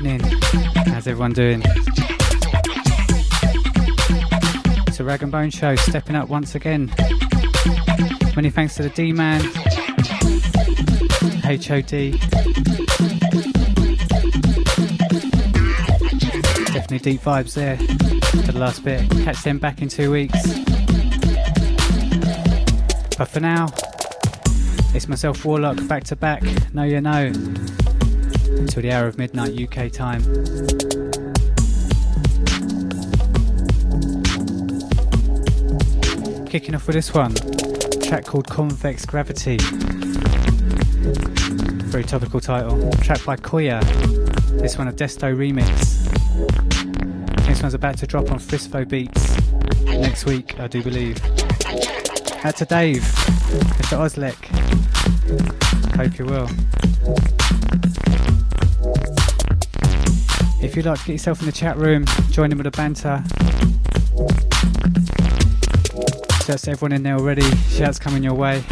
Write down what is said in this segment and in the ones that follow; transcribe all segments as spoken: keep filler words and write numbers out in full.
evening. How's everyone doing? It's a Rag and Bone show, stepping up once again. Many thanks to the D-Man, H O D. Definitely deep vibes there for the last bit. Catch them back in two weeks. But for now, it's myself, Warlock, back to back. Know you know. Until the hour of midnight U K time. Kicking off with this one, a track called Convex Gravity. Very topical title. Track by Koya. This one a Desto remix. This one's about to drop on Frisfo Beats next week, I do believe. Out to Dave, Mister Ozlek. Hope you will. If you'd like to get yourself in the chat room, join in with the banter. Shouts to everyone in there already. Shouts coming your way.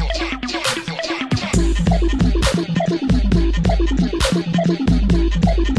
Thank you.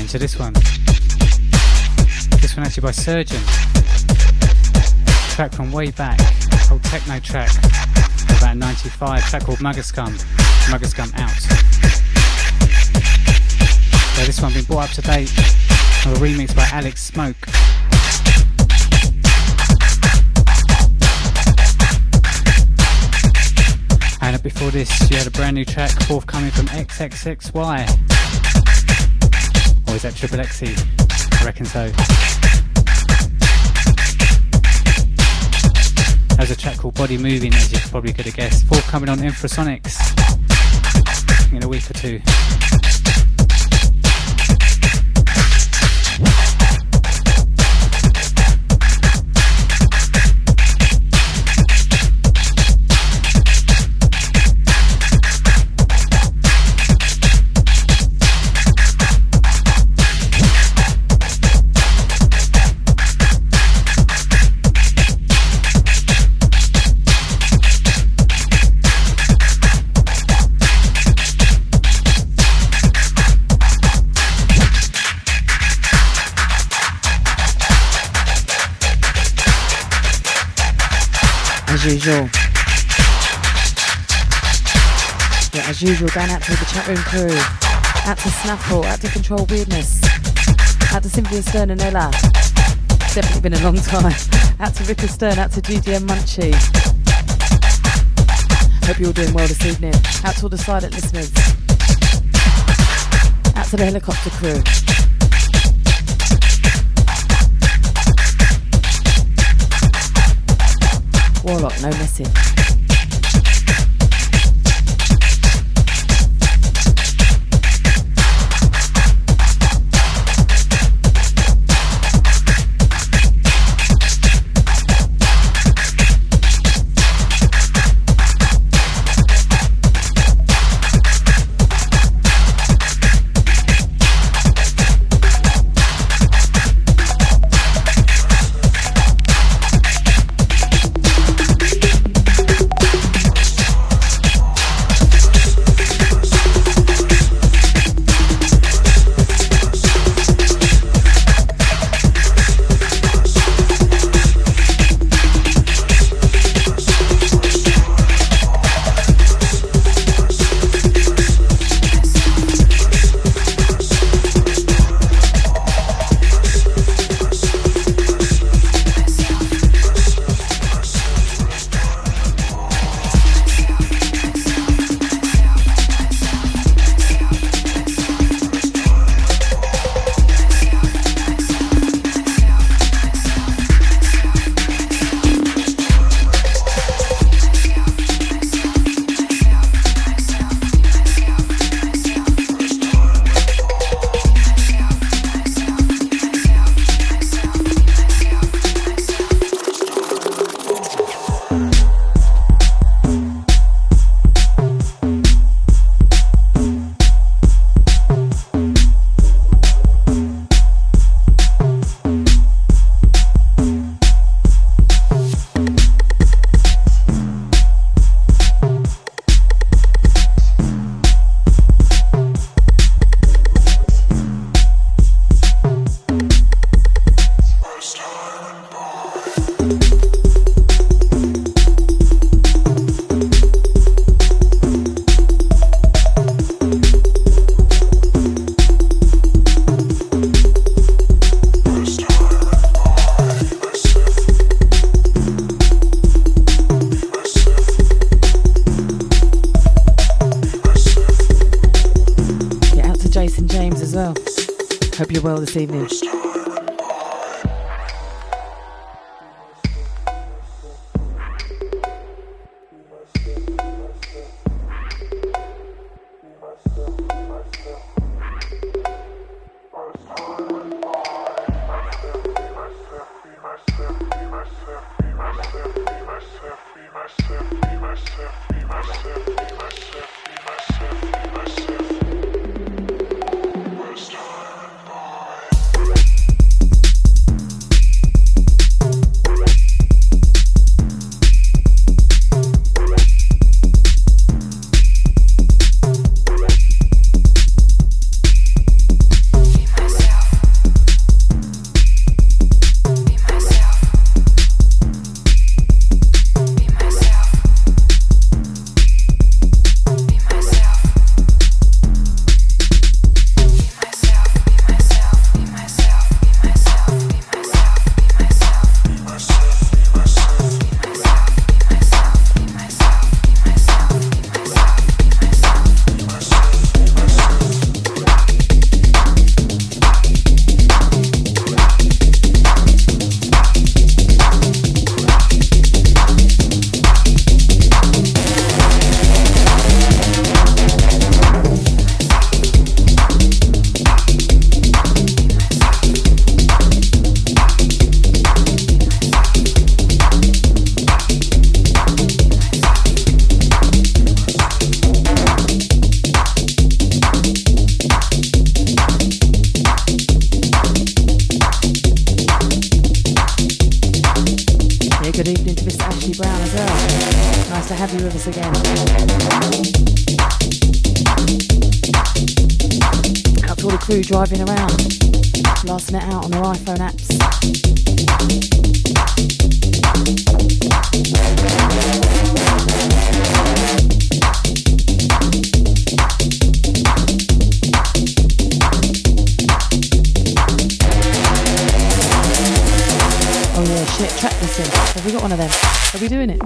to this one. This one actually by Surgeon. Track from way back, old techno track, about ninety-five, track called Muggerscum, Muggerscum Out. So this one been brought up to date with a remix by Alex Smoke. And before this, you had a brand new track forthcoming from X X X Y. Or is that Triple X E? I reckon so. There's a track called Body Moving, as you probably could have guessed. Forthcoming on Infrasonics in a week or two. As usual. Yeah, as usual, going out to the chat room crew. Out to Snaffle, out to Control Weirdness. Out to Cynthia Stern and Ella. Definitely been a long time. Out to Ripper Stern, out to G D M Munchie. Hope you're all doing well this evening. Out to all the silent listeners. Out to the helicopter crew. Warlock, no messing. Hope you're well this evening. Myself, to have you with us again. Out to all the crew driving around, blasting it out on their iPhone apps. Oh yeah, shit, track listing. Have we got one of them? Are we doing it?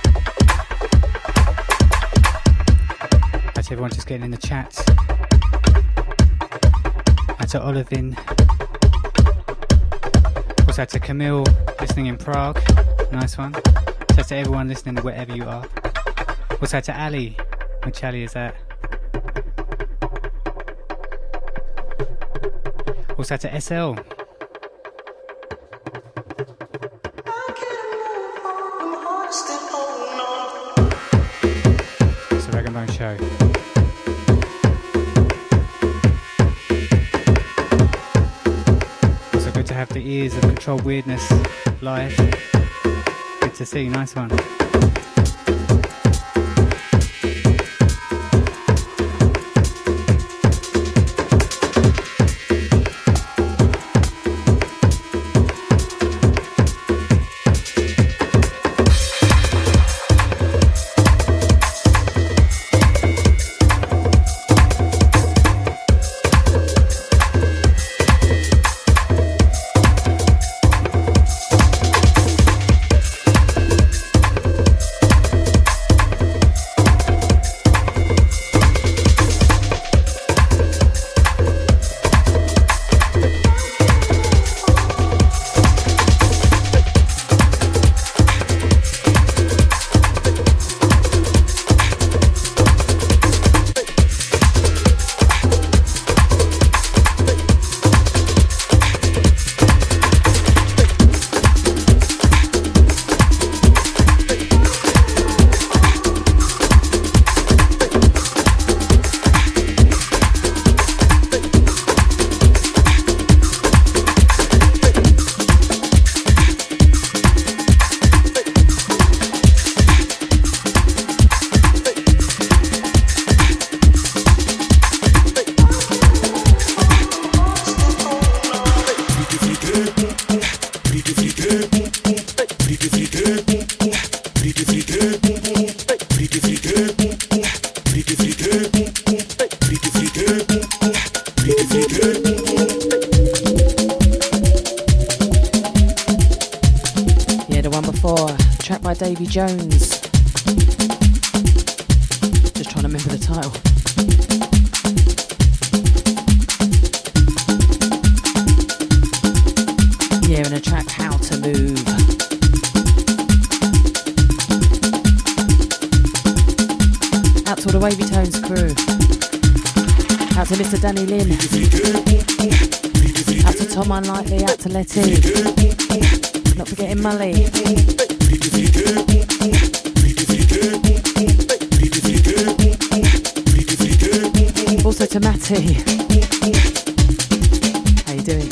Everyone just getting in the chat. to Olivin. Also out to Camille, listening in Prague. Nice one. So to everyone listening wherever you are. Also out to Ali. Which Ali is that? Also out to S L. It's a Rag and Bone show. Also good to have the ears of Controlled Weirdness live. Good to see, nice one. Davy Jones. Just trying to remember the title. Yeah, and a track How to Move. Out to all the Wavy Tones crew. Out to Mister Danny Lynn. Out to Tom Unlikely. Out to Letty. Not forgetting Mully. Also to Matty. How you doing?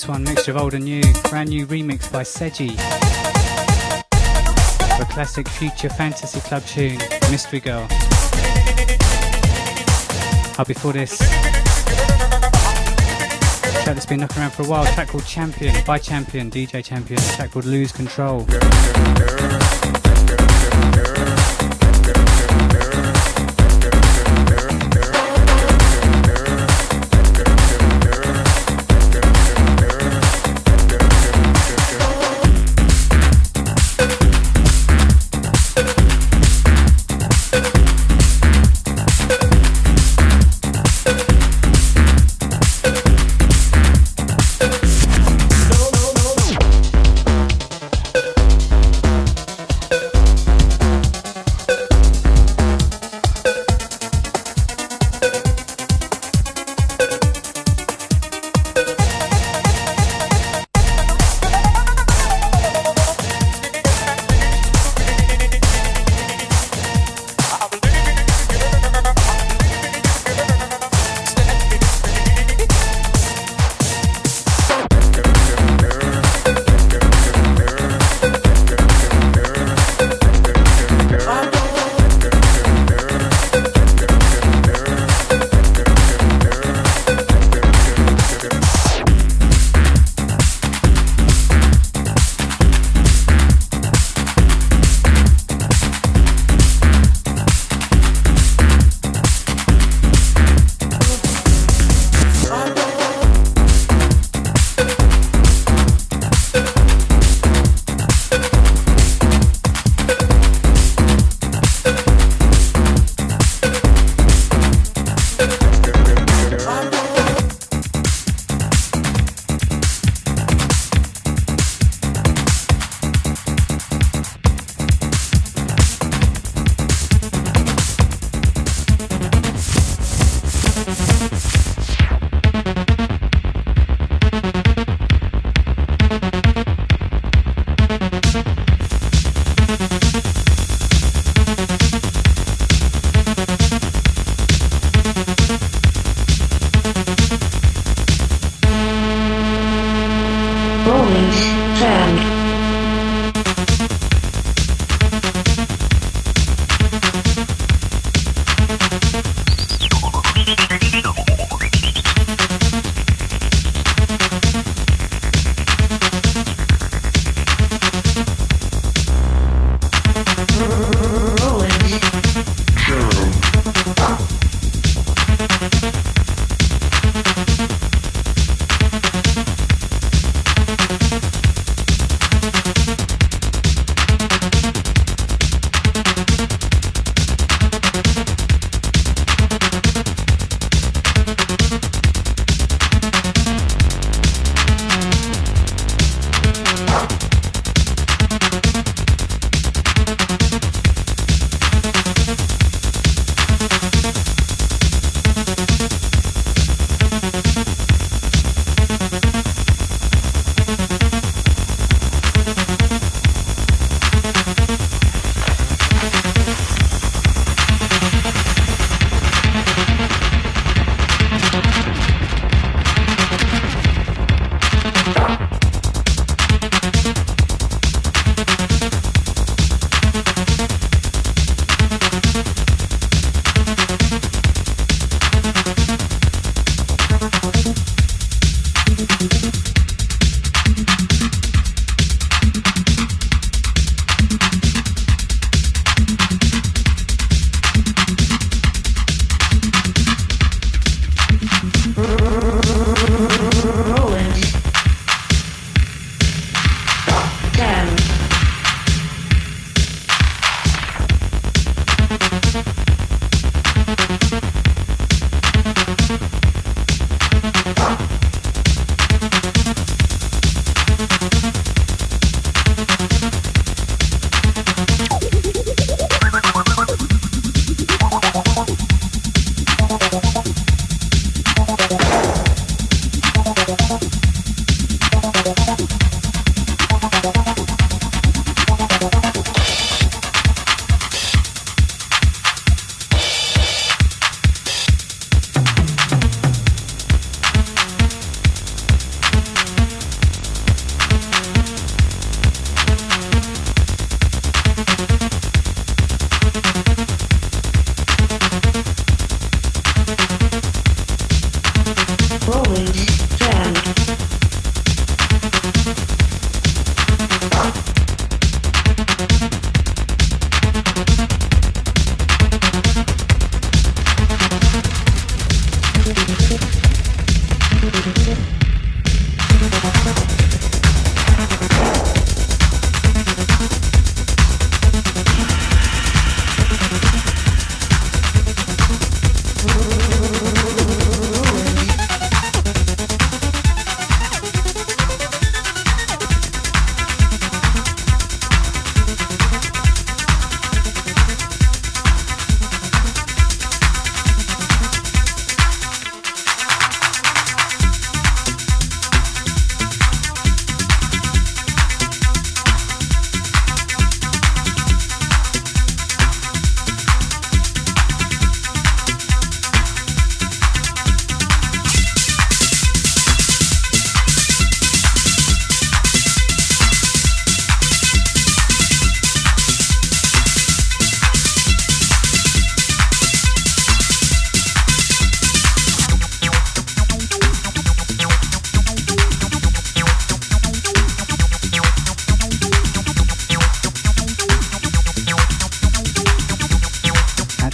one, mixture of old and new, brand new remix by Seji. A classic future fantasy club tune, Mystery Girl. Up before this, track that's been knocking around for a while, track called Champion, by Champion, D J Champion, track called Lose Control.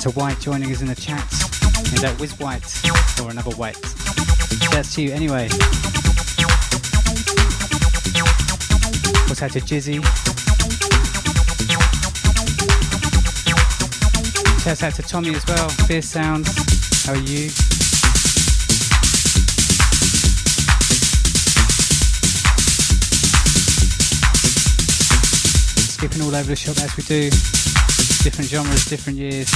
to White joining us in the chat. Is that Wiz White or another White? That's to you anyway. What's out to Jizzy? Shouts out to Tommy as well. Fierce Sounds. How are you? Skipping all over the shop as we do. Different genres, different years.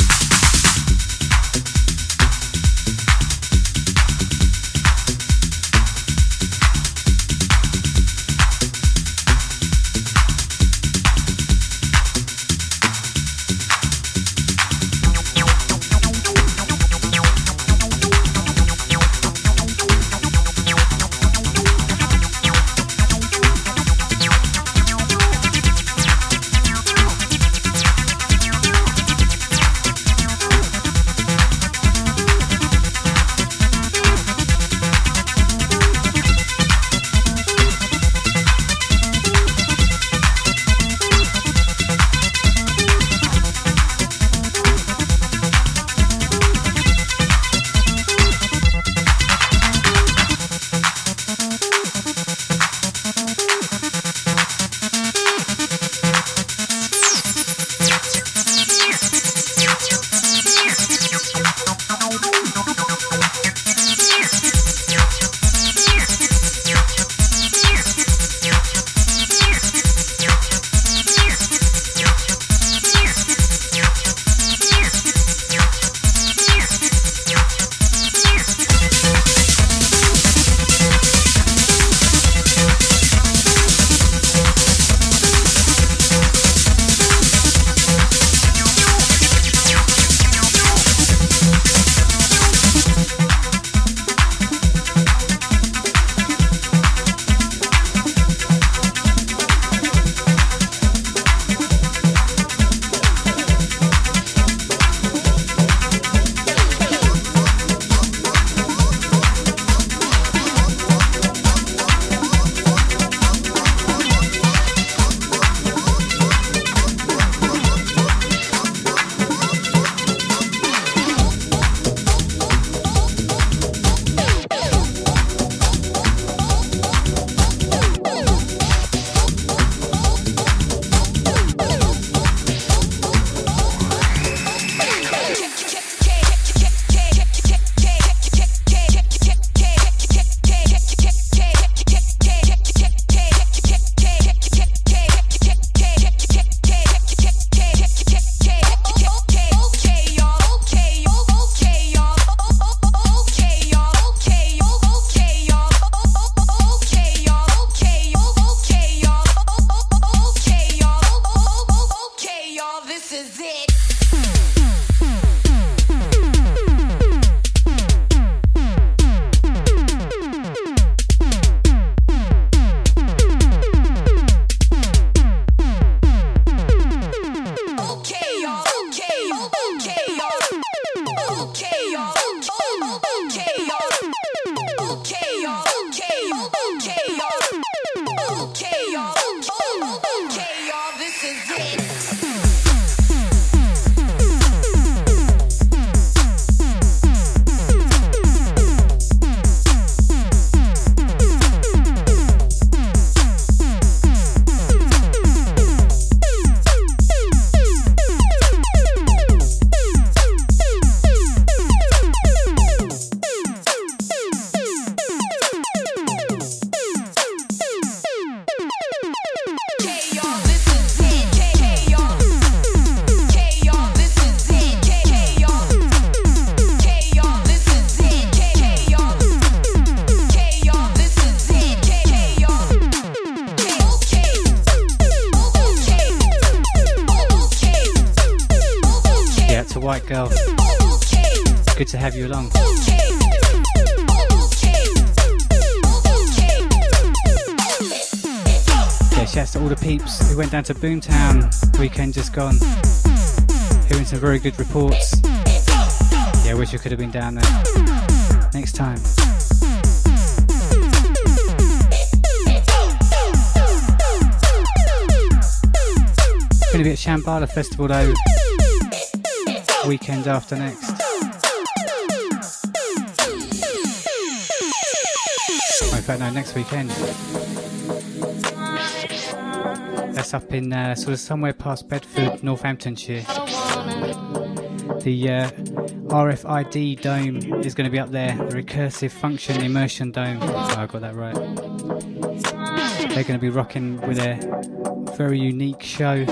White girl, good to have you along. Yeah, shouts to all the peeps who went down to Boomtown weekend just gone, hearing some very good reports. Yeah, I wish I could have been down there next time. Going to be at Shambhala Festival though weekend after next. In fact, no, next weekend. That's up in uh, sort of somewhere past Bedford, Northamptonshire. The uh, R F I D Dome is going to be up there, the Recursive Function Immersion Dome. Oh, I got that right. They're going to be rocking with a very unique show. You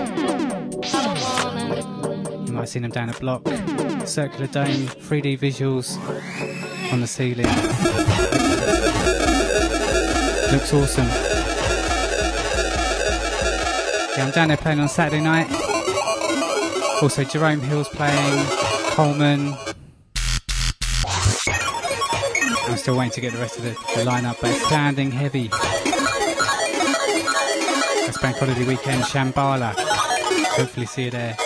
might have seen them down a block. Circular dome, three D visuals on the ceiling. Looks awesome. Yeah, I'm down there playing on Saturday night. Also, Jerome Hill's playing, Coleman. I'm still waiting to get the rest of the, the lineup, but it's sounding heavy. It's Bank Holiday weekend, Shambhala. Hopefully see you there.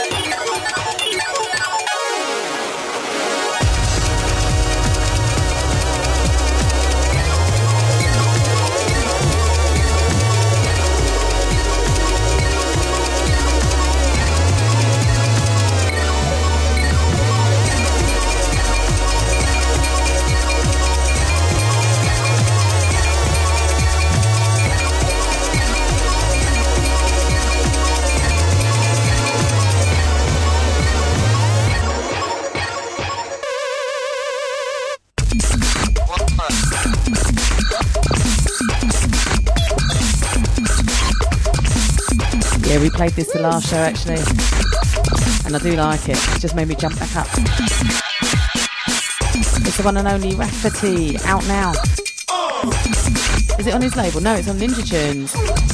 Yeah, we played this the last show actually, and I do like it. It just made me jump back up. It's the one and only Rafferty, out now. Is it on his label? No, it's on Ninja Tunes.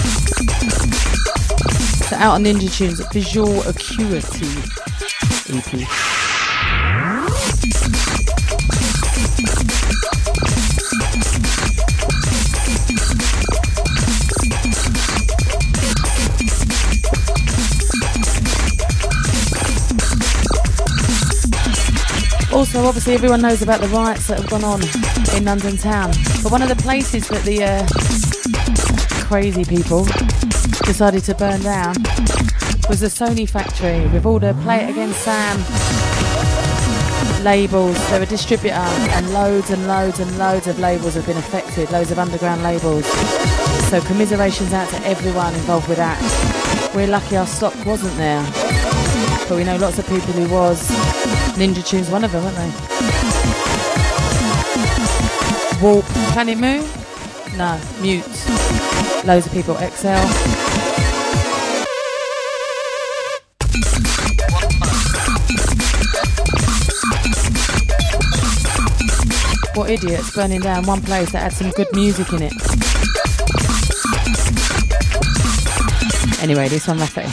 So out on Ninja Tunes, Visual Acuity E P. Also, obviously, everyone knows about the riots that have gone on in London town. But one of the places that the uh, crazy people decided to burn down was the Sony factory with all the Play It Again Sam labels. They're a distributor, and loads and loads and loads of labels have been affected, loads of underground labels. So commiserations out to everyone involved with that. We're lucky our stock wasn't there, but we know lots of people who was. Ninja Tunes, one of them, weren't they? Warp, Planet Moon? No, Mute. Loads of people, X L. What idiots burning down one place that had some good music in it. Anyway, this one, Rafferty.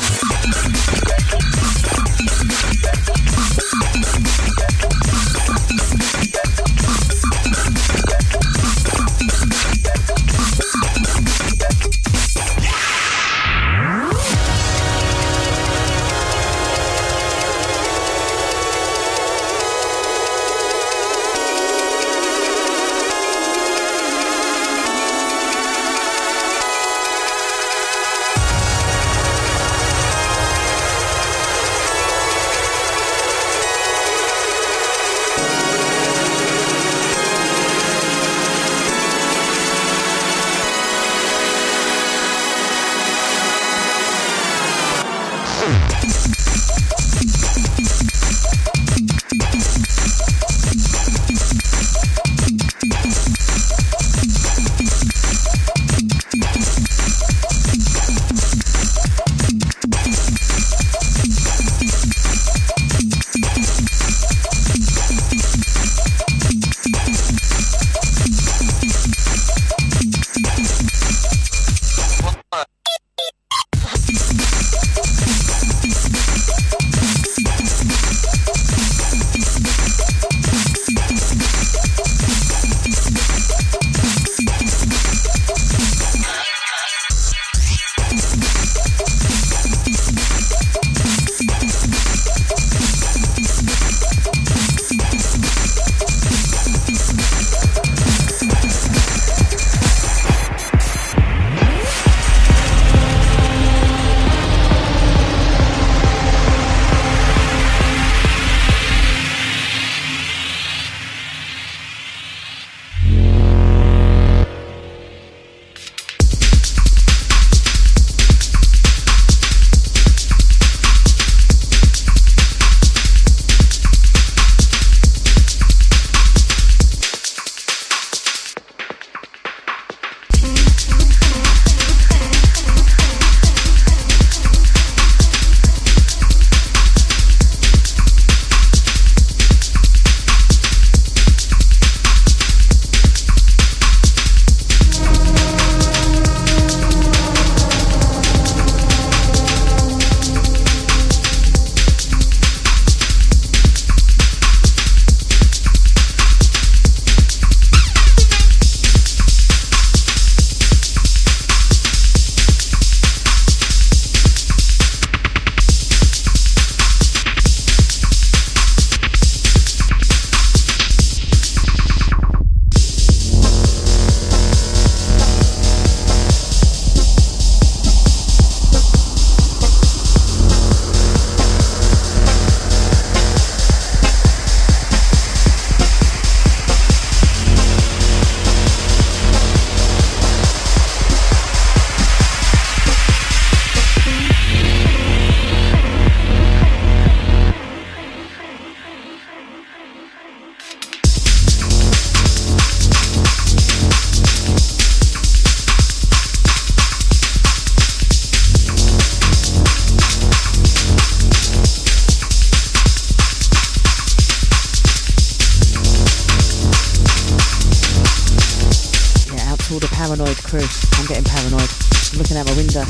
paranoid, crew. I'm getting paranoid. I'm looking out my window.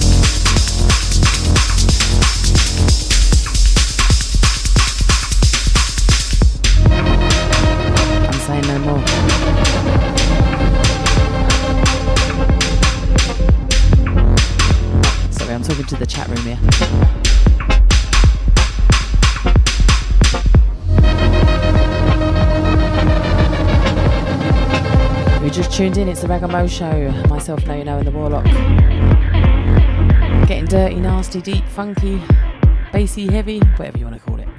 I'm saying no more. Sorry, I'm talking to the chat room here. You just tuned in, it's the Rag and Mo Show. Myself, Know You Know, and the Warlock. Getting dirty, nasty, deep, funky, bassy, heavy, whatever you want to call it.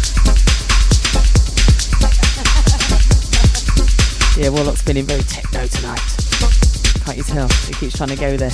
Yeah, Warlock's feeling very techno tonight. Can't you tell? He keeps trying to go there.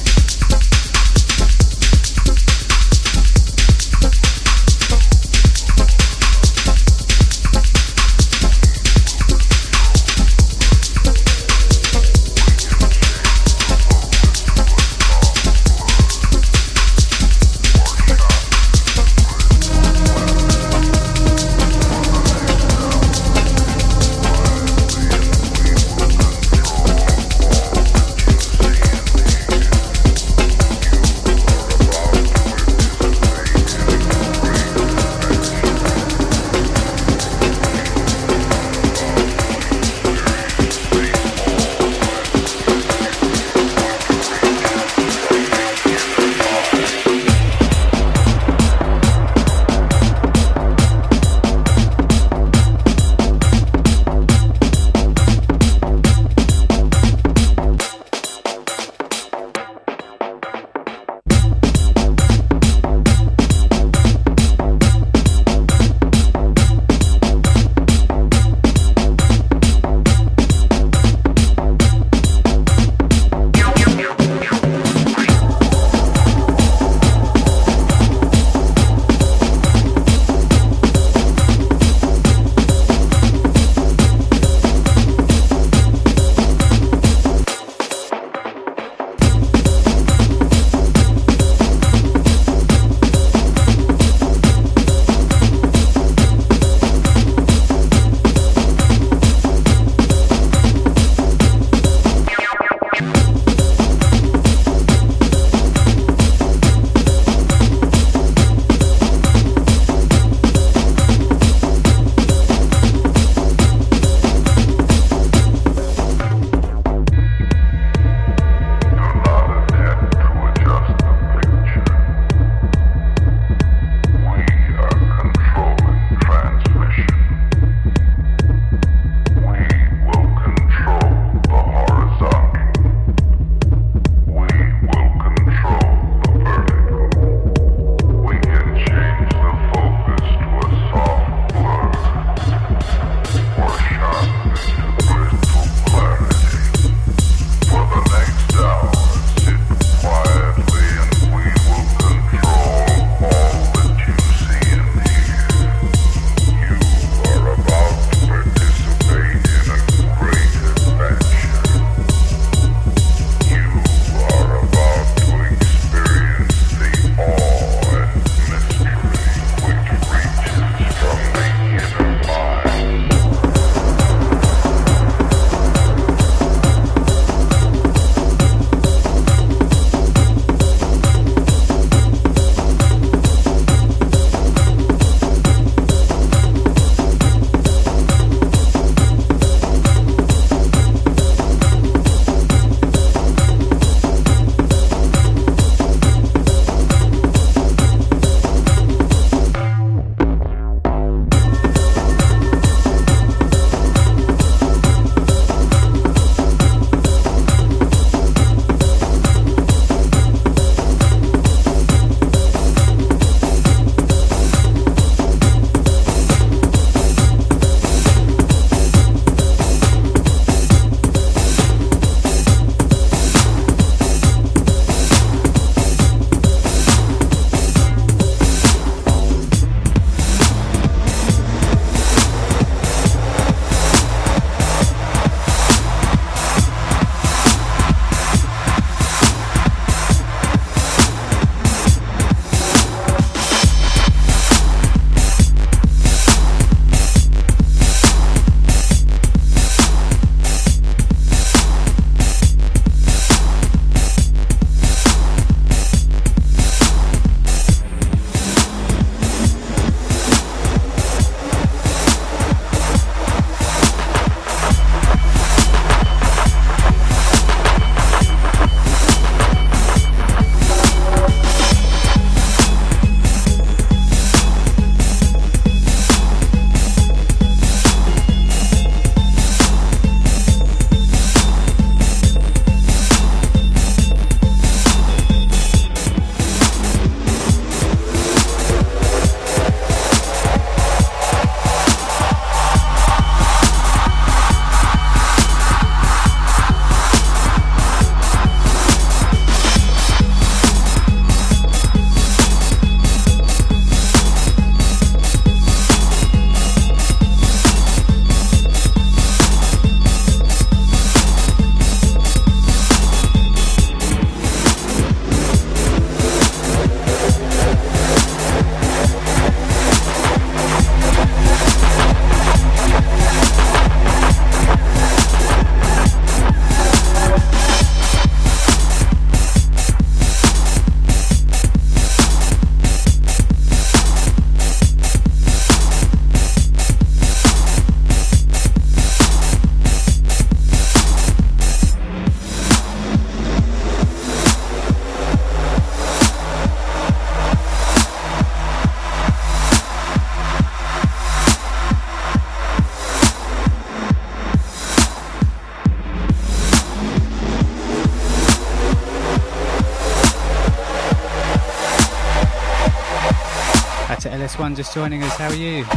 to L S one just joining us. How are you?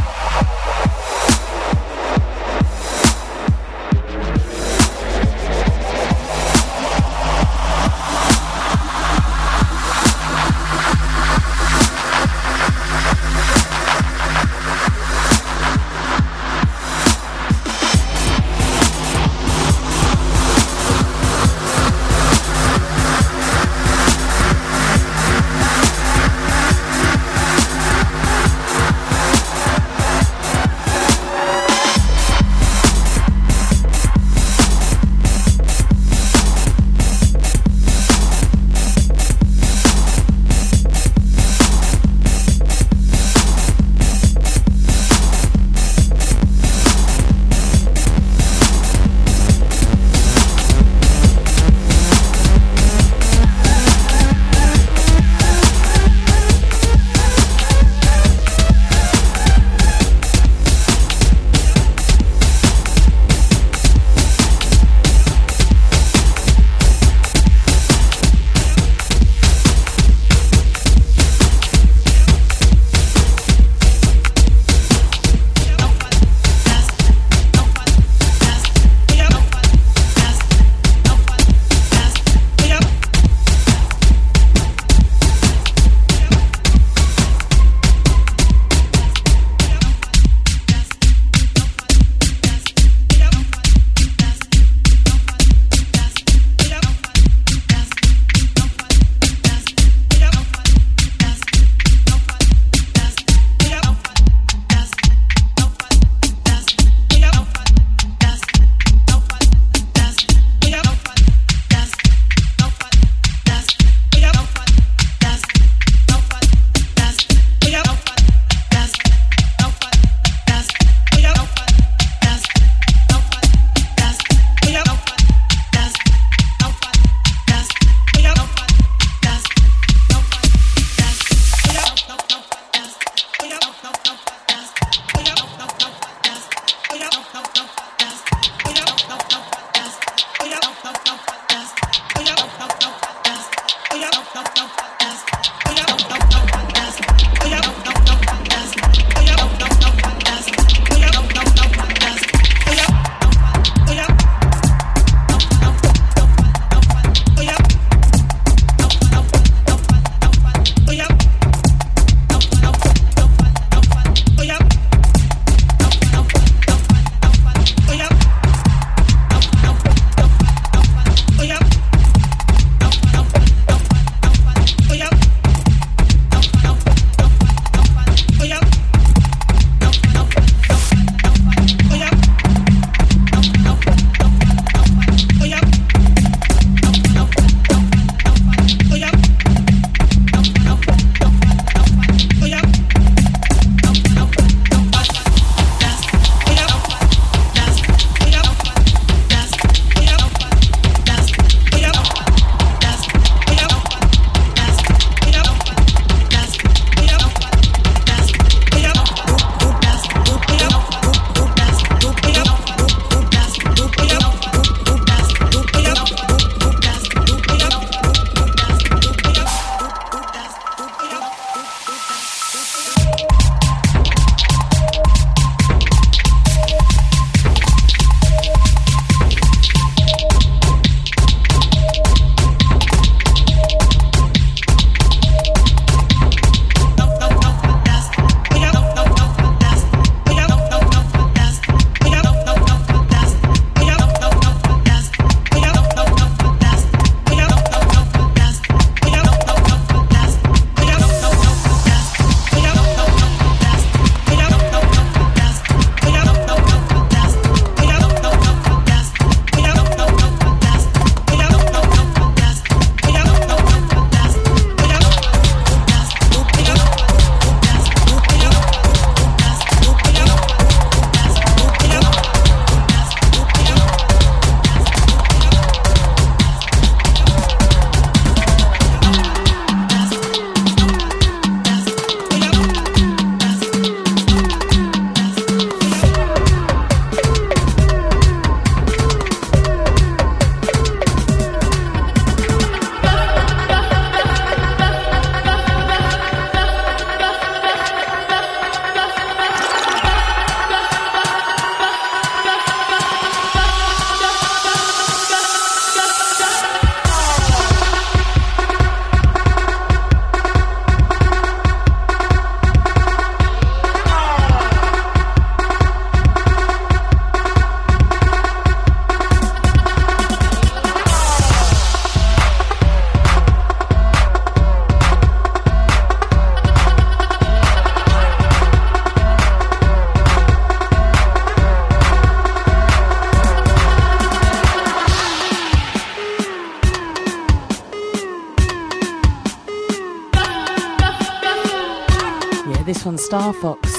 this one, Star Fox.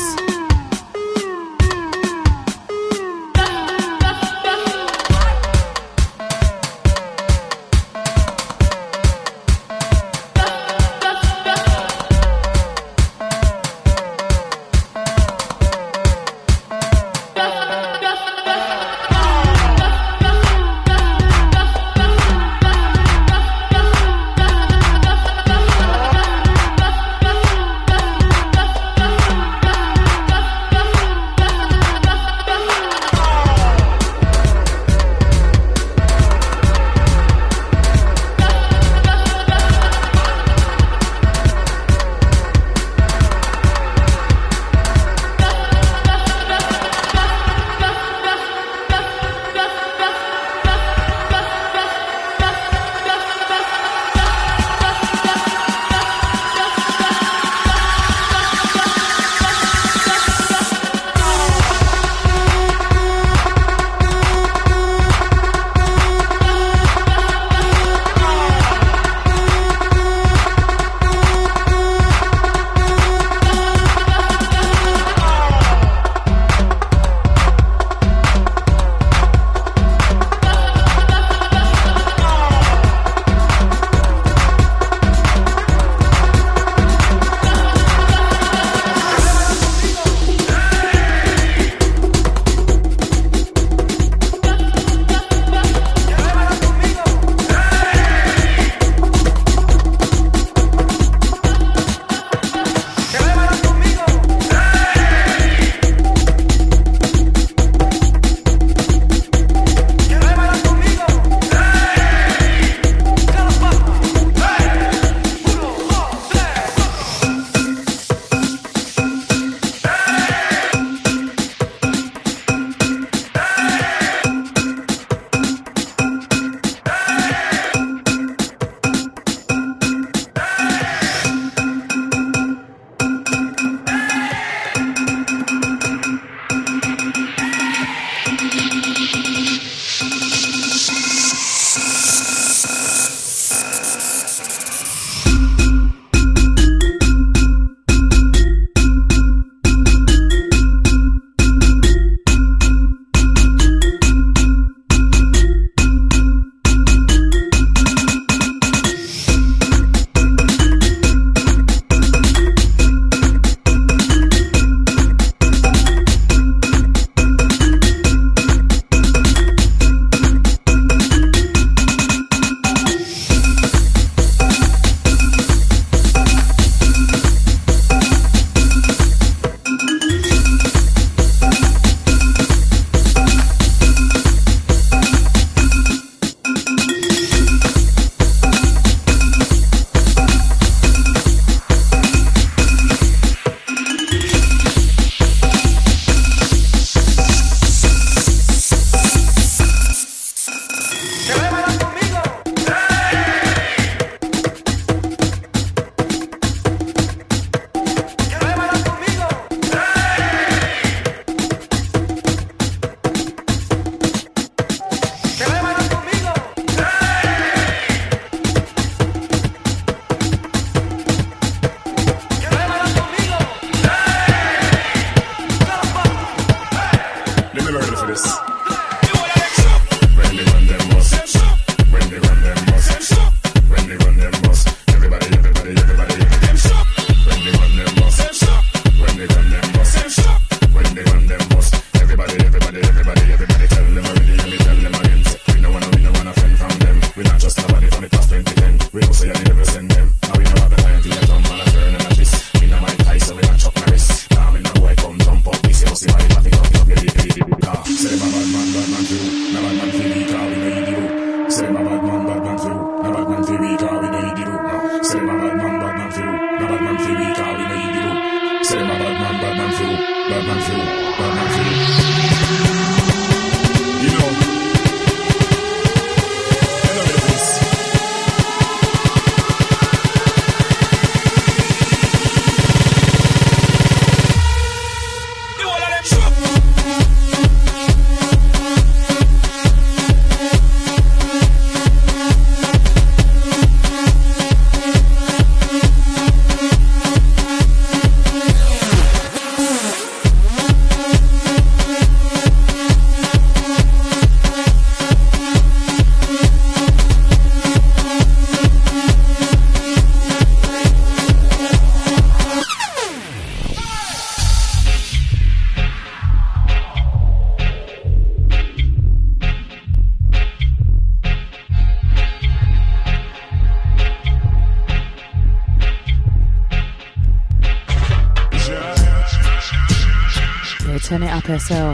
Turn It Up S L.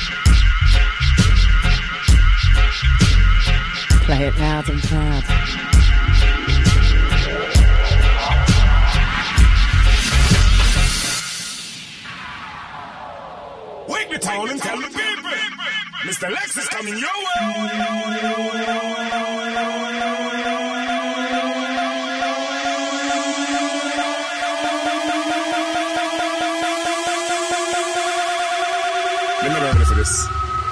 Play it loud and proud. Wake the town and tell the people, Mister Lex is coming your way. Let me learn for this.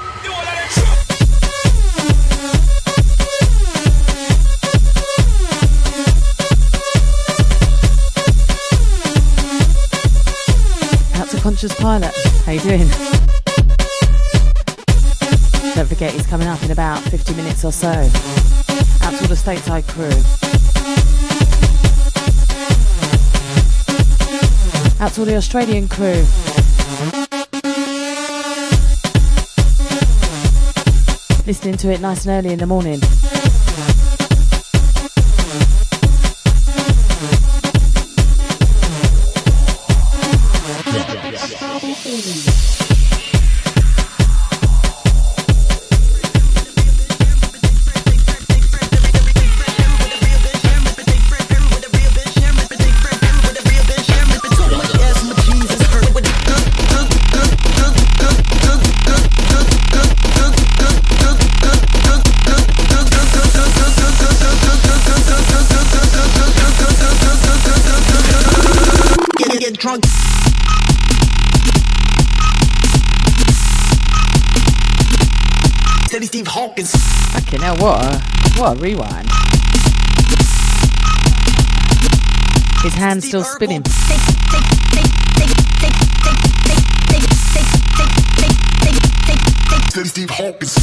Out to Conscious Pilot. How you doing? Don't forget he's coming up in about fifty minutes or so. Out to all the stateside crew. Out to all the Australian crew. Listening to it nice and early in the morning. Drunk. Steady Steve Hawkins. Okay, now what a, what a rewind. His hand's still spinning. Steady Steve Hawkins.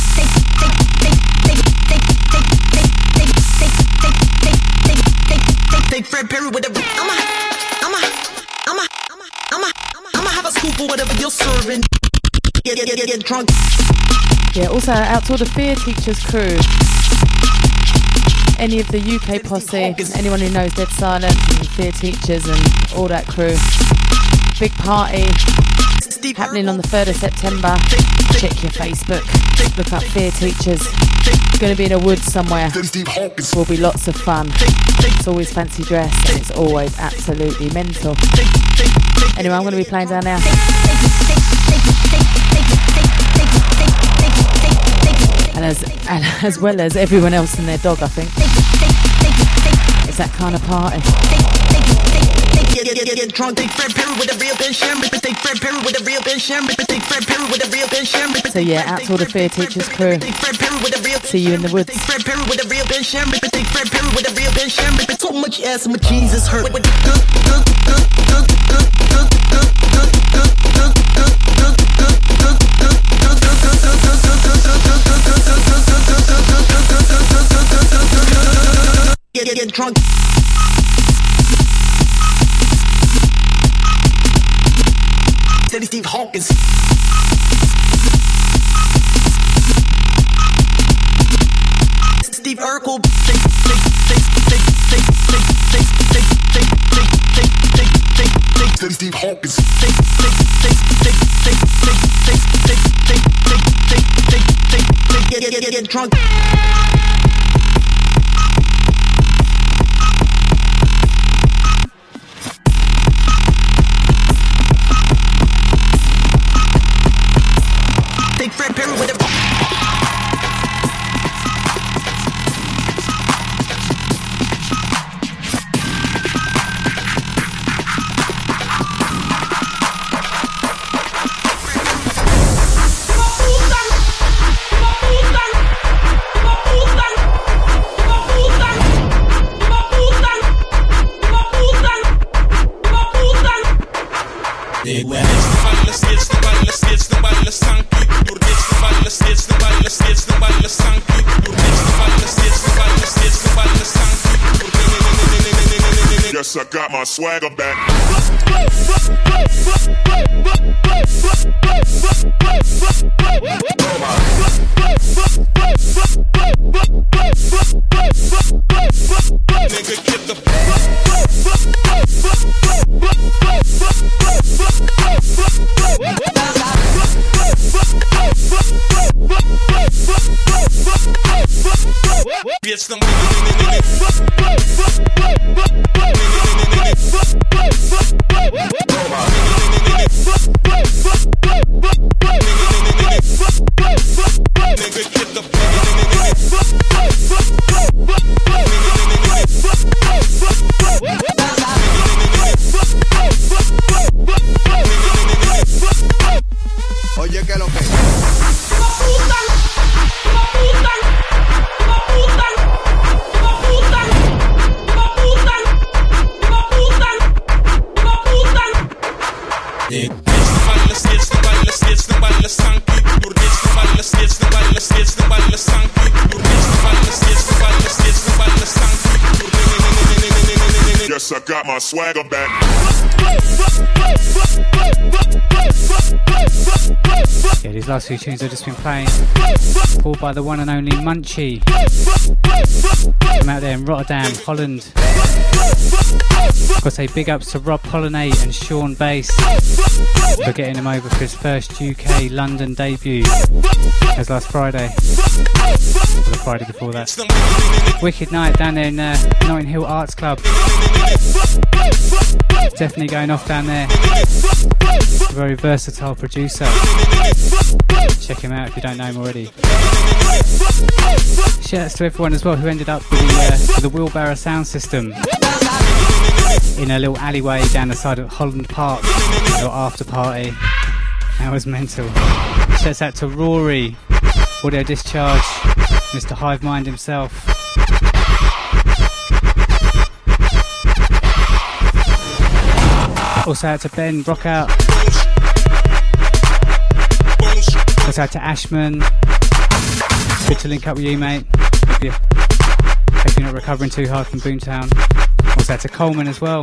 Take Fred Perry with a I'm a I'm a I'm a I'm a I'ma have a scoop or whatever you're serving. Get get get get drunk. Yeah, also out to all the Fear Teachers crew. Any of the U K posse, anyone who knows Dead Silence and Fear Teachers and all that crew. Big party happening on the third of September. Check your Facebook. Look up Fear Teachers. It's going to be in a woods somewhere. Will be lots of fun. It's always fancy dress and it's always absolutely mental. Anyway, I'm going to be playing down now. And as, and as well as everyone else and their dog, I think. It's that kind of party. Get, get, get, get drunk, take Fred Perry with a real Ben Shem, take Fred Perry with a real Ben Shem, take Fred Perry with a real Ben Shem. So yeah, out to all the Fear Teachers crew. See you in the woods. Take Fred Perry with a real Ben Shem, take Fred Perry with a real Ben Shem. So much ass, my Jesus hurt. Get, get, get drunk. Steady Steve Hawkins. Steve Urkel. Steady Steve Hawkins. Get, get, get, get drunk. Take Fred Perry with a Yes, I got my swagger back. Nigga, get the my swagger back. Yeah, these last few tunes I've just been playing, all by the one and only Munchie. I'm out there in Rotterdam, Holland. Got to say big ups to Rob Pollinate and Sean Bass for getting him over for his first U K London debut. That was last Friday, or the Friday before that. Wicked night down there in uh, Notting Hill Arts Club. Definitely going off down there. A very versatile producer. Check him out if you don't know him already. Shouts to everyone as well who ended up with the, uh, with the wheelbarrow sound system in a little alleyway down the side of Holland Park, a little after party. That was mental. Shouts out to Rory, Audio Discharge, Mister Hive Mind himself. Also out to Ben, rock out. Also out to Ashman. Good to link up with you, mate. Hope, you, hope you're not recovering too hard from Boomtown. Also out to Coleman as well.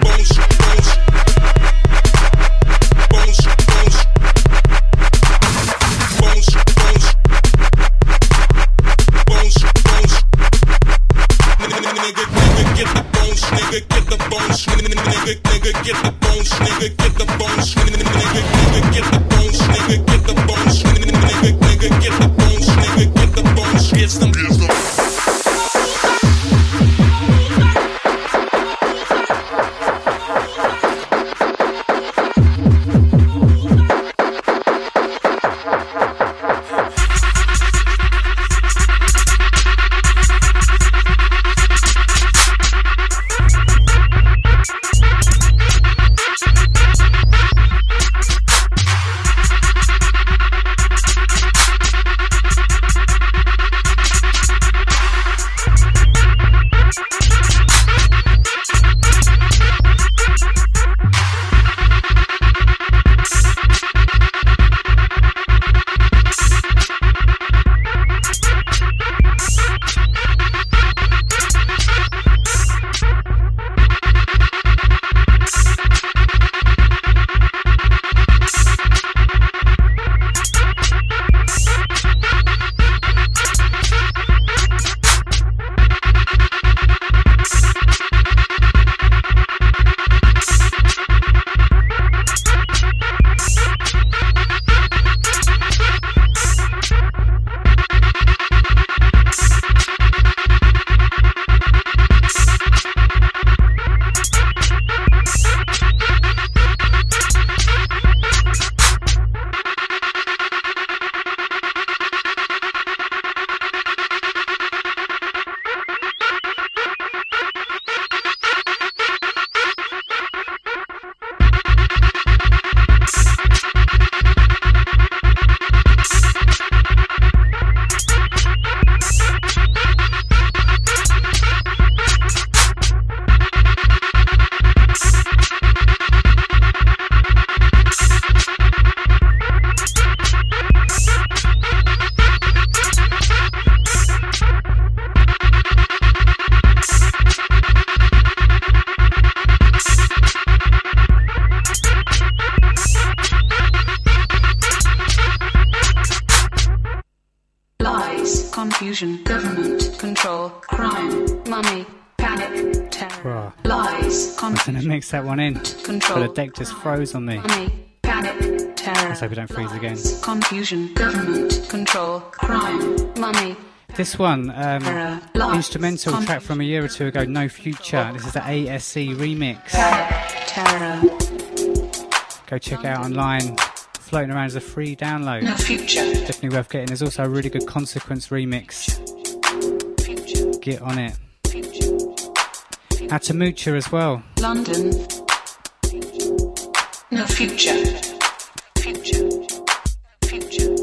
Confusion, government, control, crime, money, panic, terror, Bruh. lies, confusion. I'm gonna mix that one in. Control, but the deck just froze on me. Money, panic, terror. Let's hope we don't freeze again. Confusion, government, control, crime, money. This one, um, terror, lies, instrumental confusion. Track from a year or two ago, No Future. This is the A S C remix. Terror. Go check it out online. Floating around as a free download. No future. Definitely worth getting. There's also a really good Consequence remix. Future. Get on it. Future. Out to Mucha as well. London. No future. Future. Future.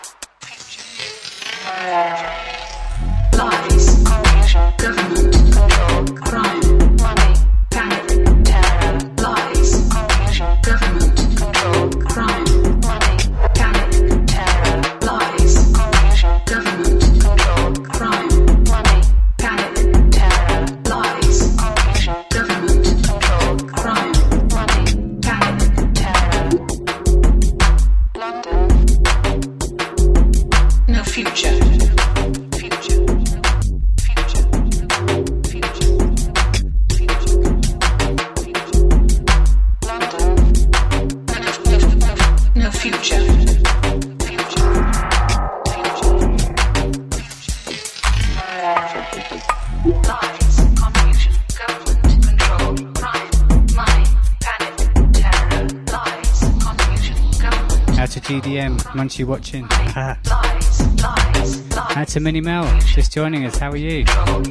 Future. Lies. Confusion. Government. Control. Crime. Money. Panic. Terror. Lies. Confusion. Government. Control. Crime. G D M, Munchie watching. Out to Minnie Mel, just joining us. How are you?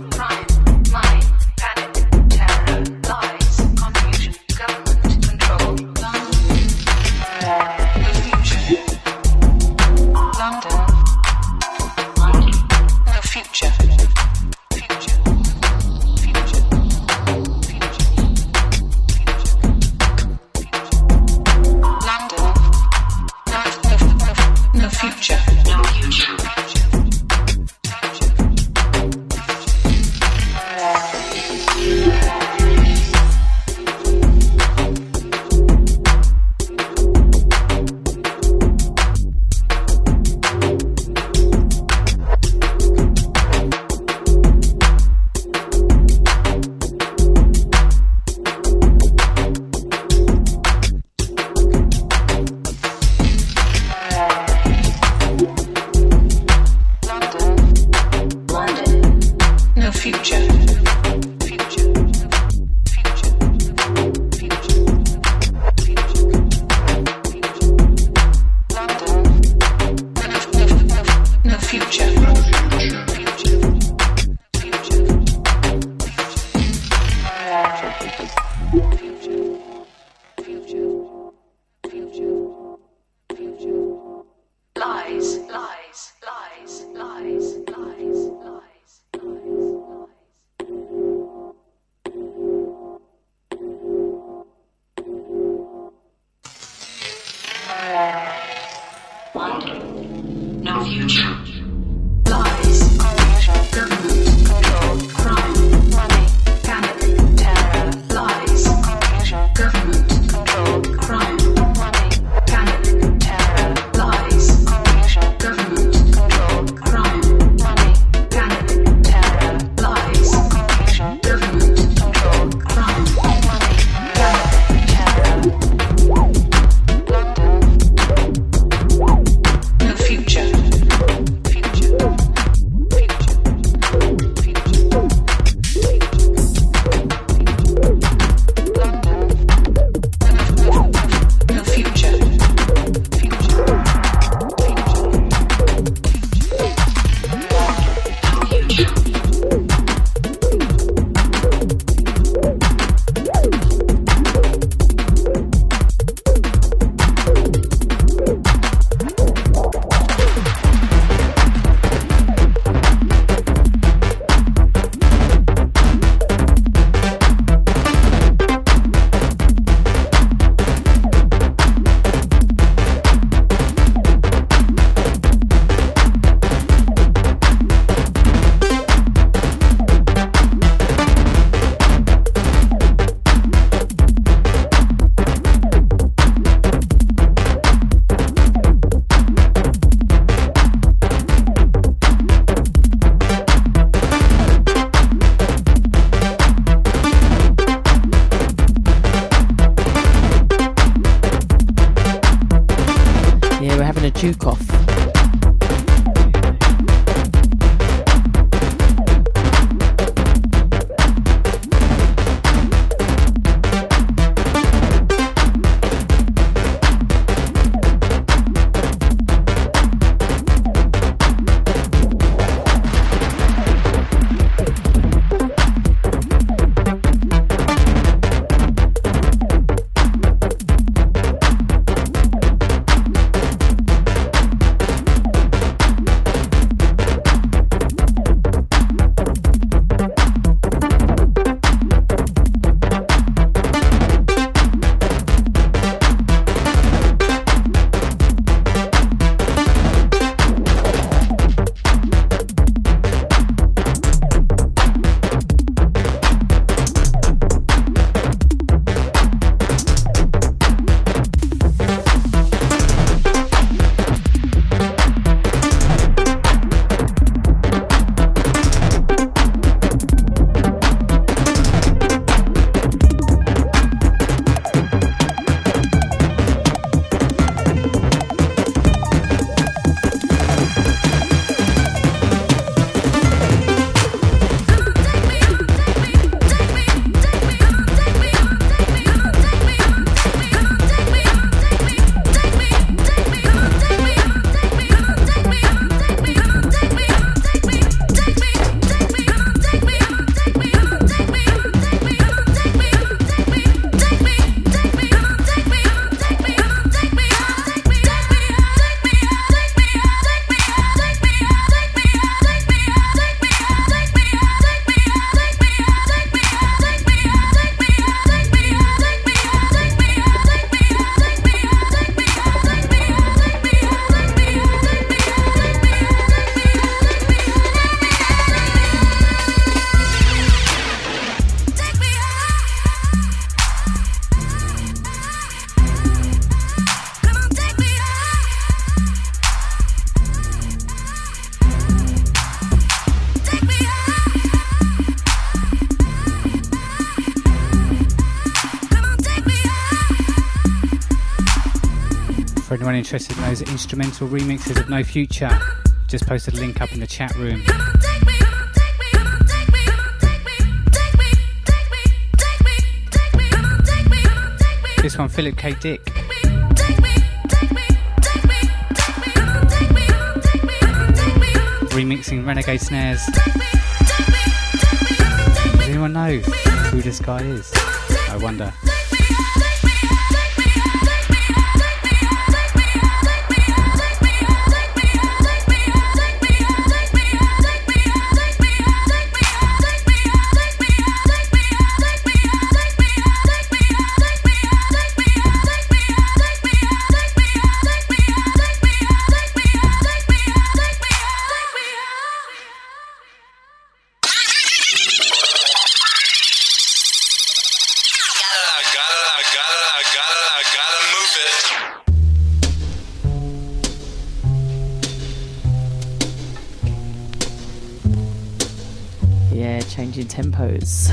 Juke off. For anyone interested in those instrumental remixes of No Future, just posted a link up in the chat room. This one, Philip K. Dick. Remixing Renegade Snares. Does anyone know who this guy is? I wonder. Tempos.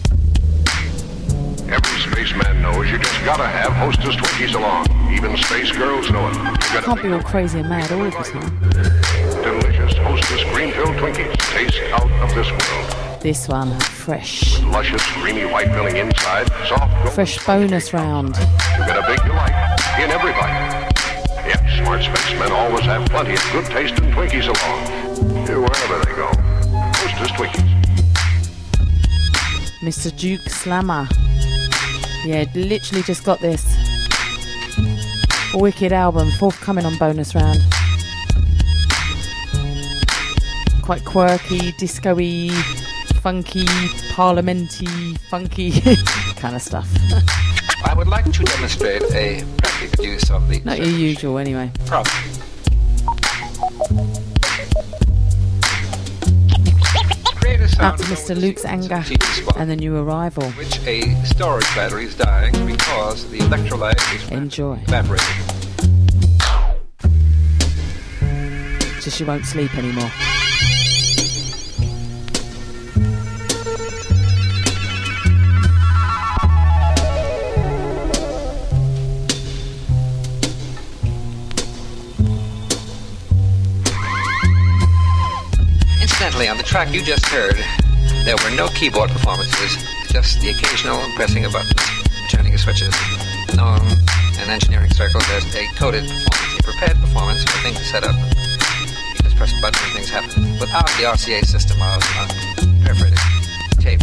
Every spaceman knows you just gotta have Hostess Twinkies along. Even space girls know it. You can't be all crazy and mad all of the time. Delicious Hostess cream-filled Twinkies taste out of this world. This one, fresh. With luscious, creamy white filling inside, soft. Fresh bonus round. You get a big delight in every bite. Yep, smart spacemen always have plenty of good tasting Twinkies along. Wherever they go. Hostess Twinkies. Mister Duke Slammer. Yeah, literally just got this. A wicked album, forthcoming on bonus round. Quite quirky, disco-y, funky, parliamenty, funky kind of stuff. I would like to demonstrate a practical use of the... Not your usual, anyway. Problem. Out to Mister Luke's Anger and the new arrival. Which a storage battery is dying because the electrolyte is Enjoy. evaporating. Just she won't sleep anymore. Incidentally, on the track you just heard, there were no keyboard performances, just the occasional pressing of buttons, turning of switches. Known in engineering circles as a coded performance, a prepared performance where things are set up. You just press a button and things happen, without the R C A system of uh, perforated tape.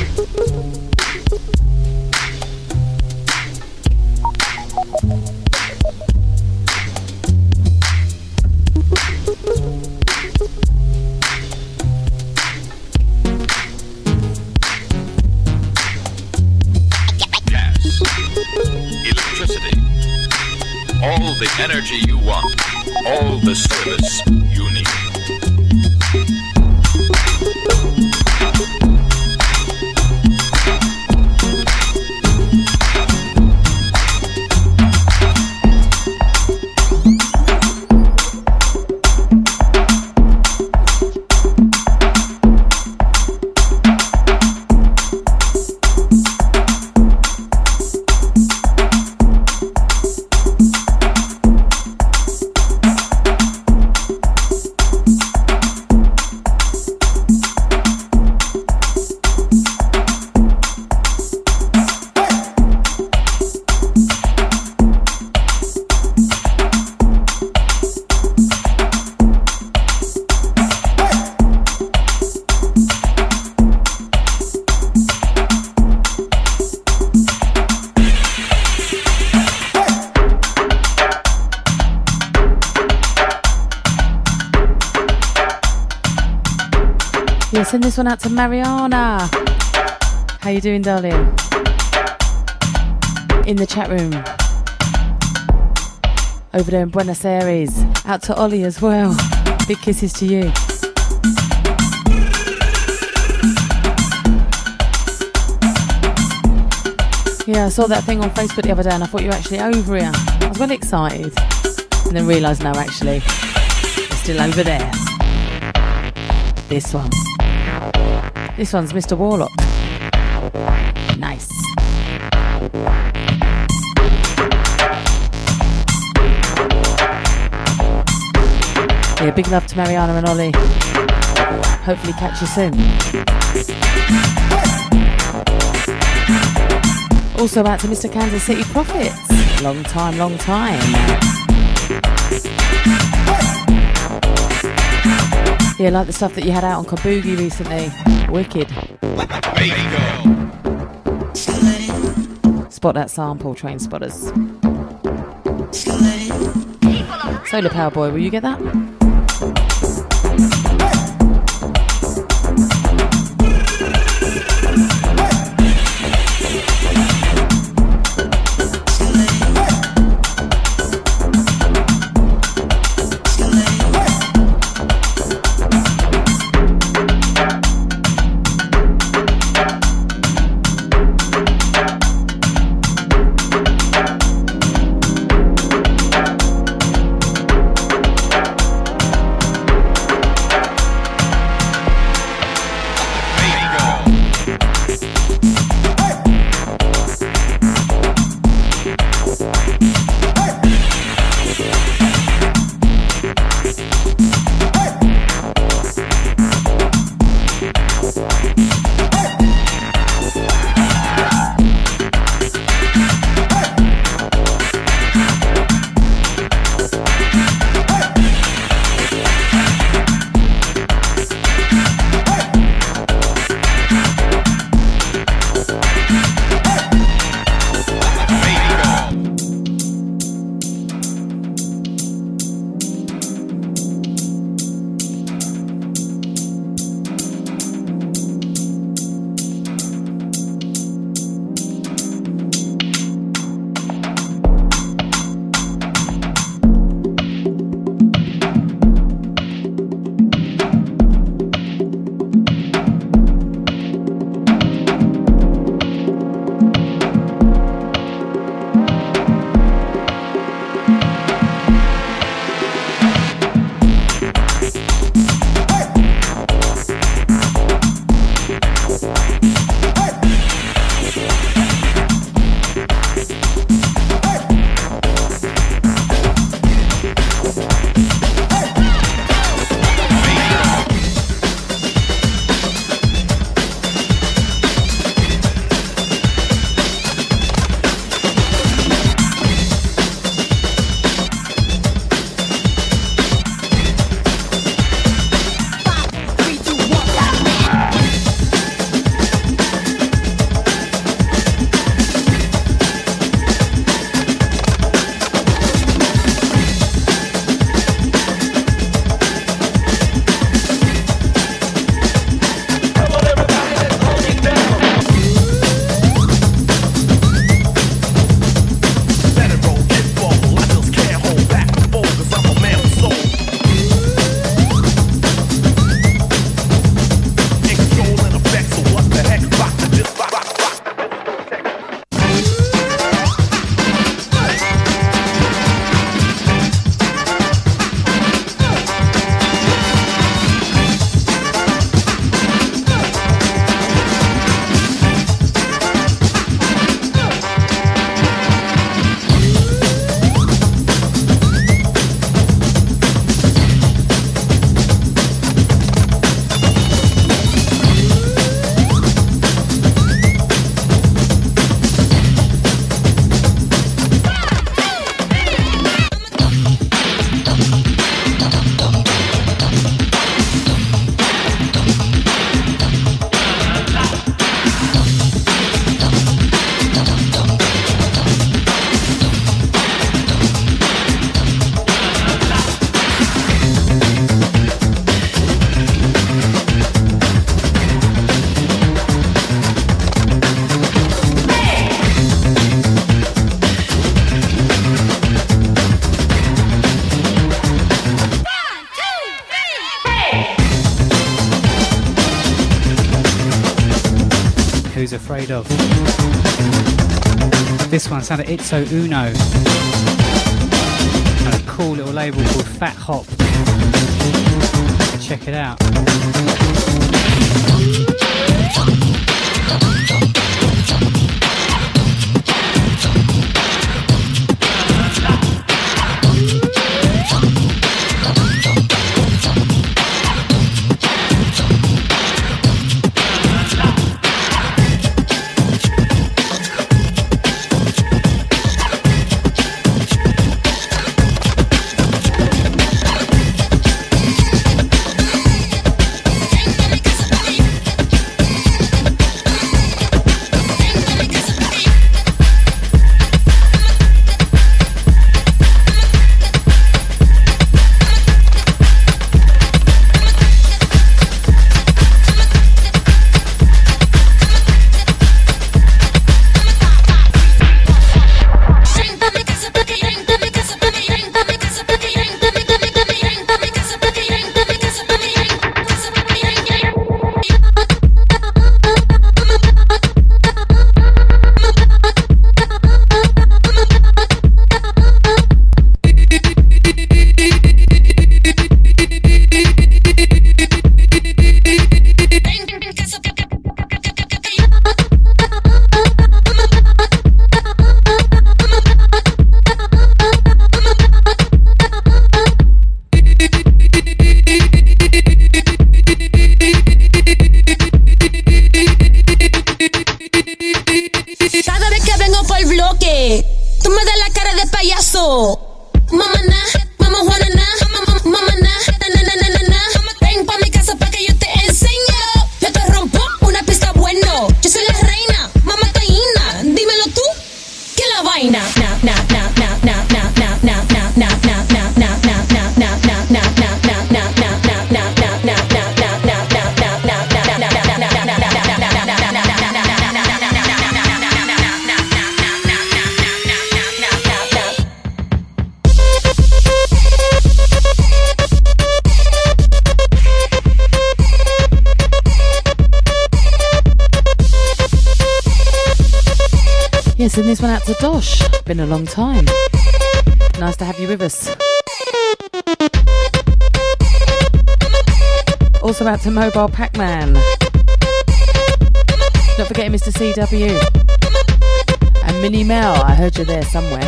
All the energy you want, all the service you need. Send this one out to Mariana. How you doing, darling? In the chat room. Over there in Buenos Aires. Out to Ollie as well. Big kisses to you. Yeah, I saw that thing on Facebook the other day and I thought you were actually over here. I was really excited. And then realised, no, actually, you're still over there. This one. This one's Mister Warlock. Nice. Yeah, big love to Mariana and Ollie. Hopefully catch you soon. Also out to Mister Kansas City Profits. Long time, long time. Yeah, like the stuff that you had out on Kabugi recently. Wicked. Spot that sample, Train Spotters. Solar Power Boy, will you get that? Who's Afraid Of. This one sounded Itzo Uno on a cool little label called Fat Hop. Check it out. me da la cara de payaso. Mamá na, mamá Juana na, mamá, mamá na, na na na na na. Ven pa' mi casa pa' que yo te enseño. Yo te rompo una pista bueno. Yo soy la reina, mamá taína. Dímelo tú, ¿qué la vaina? Na na na na na na na na na na na na na na na na na Yes, and this one out to Dosh. Been a long time. Nice to have you with us. Also out to Mobile Pac-Man. Not forgetting Mister C W. And Minnie Mel, I heard you there somewhere.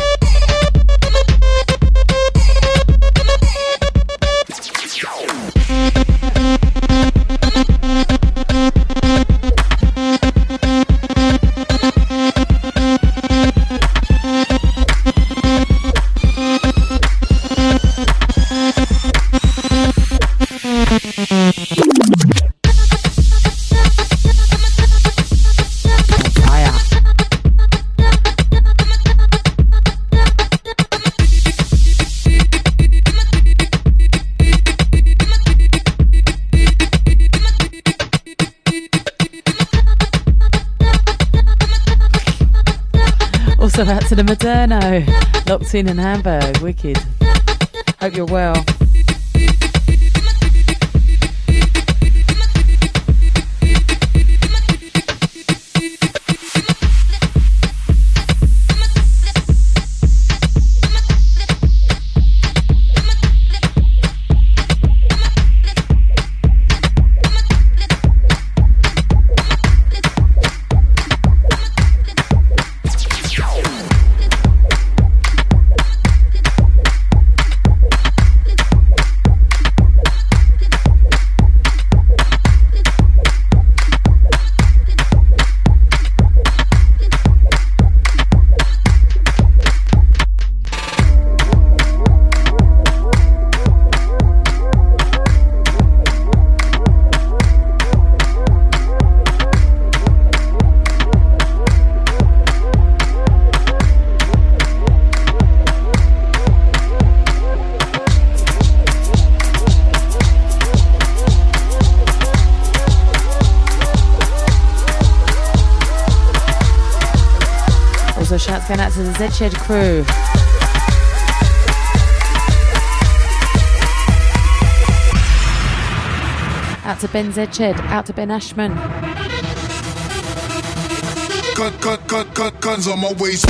Also out to the Moderno, locked in in Hamburg, wicked. Hope you're well. Shouts going out to the Z-Shed crew. Out to Ben Z-Shed, out to Ben Ashman. Cut, cut, cut, cut, guns on my waist.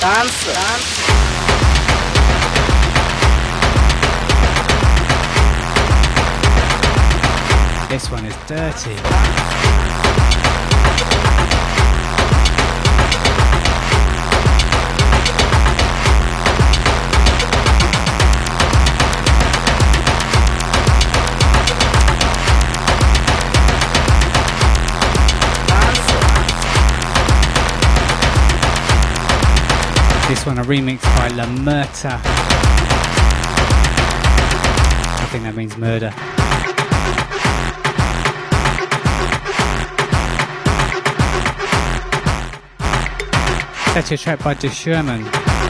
Dance, dance. This one is dirty. This one a remix by La Murta. I think that means murder. Such a track by De Sherman.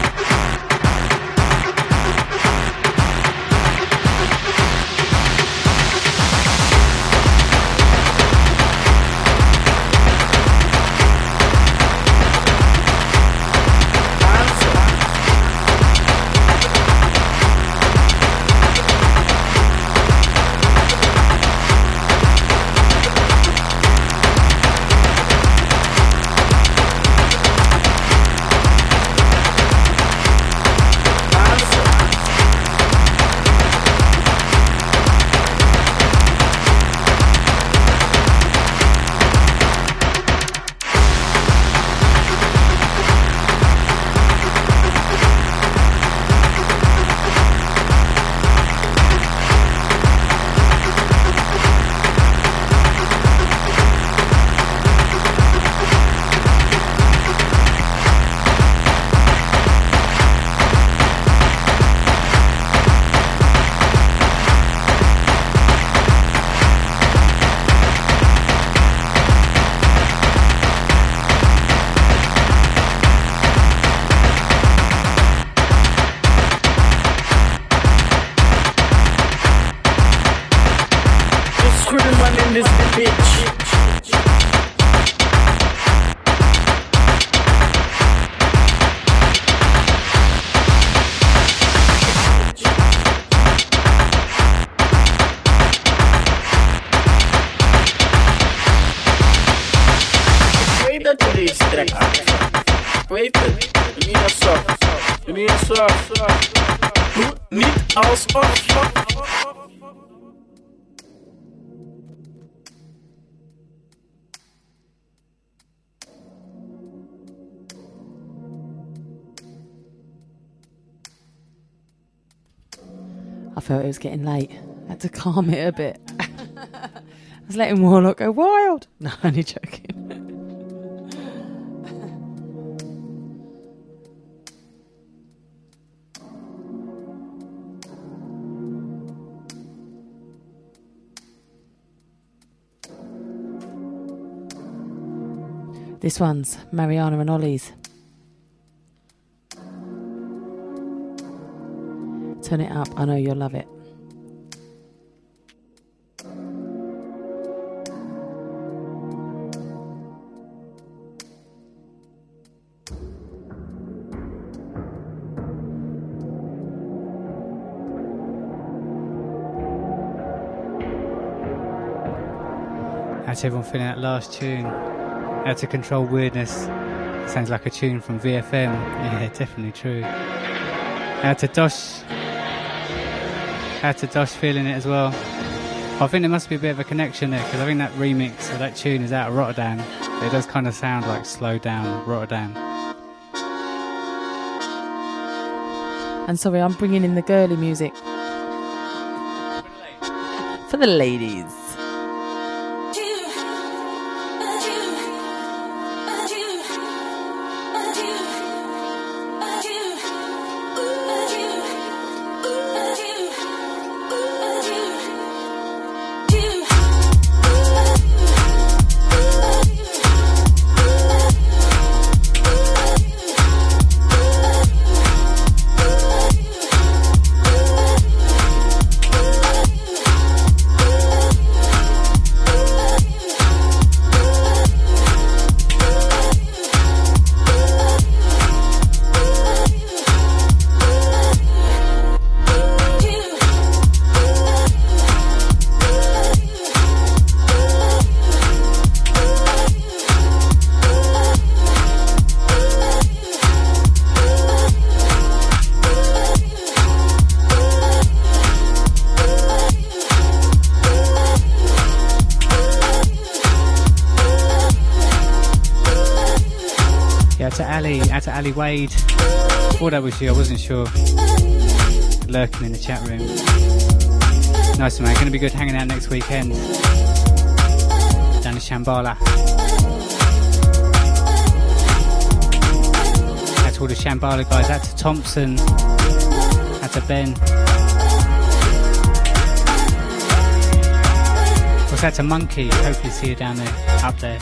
I felt it was getting late. I had to calm it a bit. I was letting Warlock go wild. No, only joking. This one's Mariana and Ollie's. Turn it up, I know you'll love it. How's everyone feeling that last tune? How to Control Weirdness. Sounds like a tune from V F M. Yeah, definitely true. How to Dosh. How to Dosh feeling it as well. I think there must be a bit of a connection there, because I think that remix of that tune is out of Rotterdam. It does kind of sound like slowed down Rotterdam. And sorry, I'm bringing in the girly music. For the ladies. Ooh. Out to Ali, out to Ali Wade. Thought that was you, I wasn't sure. Lurking in the chat room. Nice man, gonna be good hanging out next weekend. Down to Shambhala. Out to all the Shambhala guys, out to Thompson. Out to Ben. What's out to Monkey? Hopefully see you down there, up there.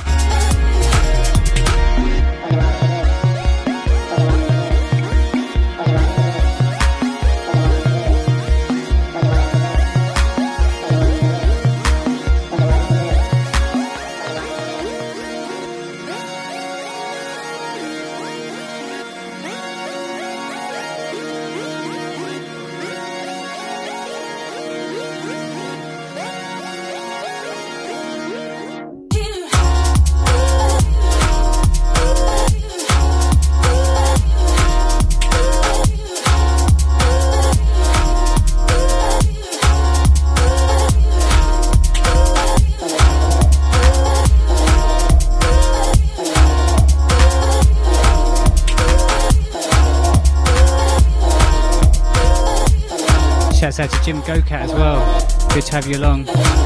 Shouts out to Jim Gocat as well. Good to have you along.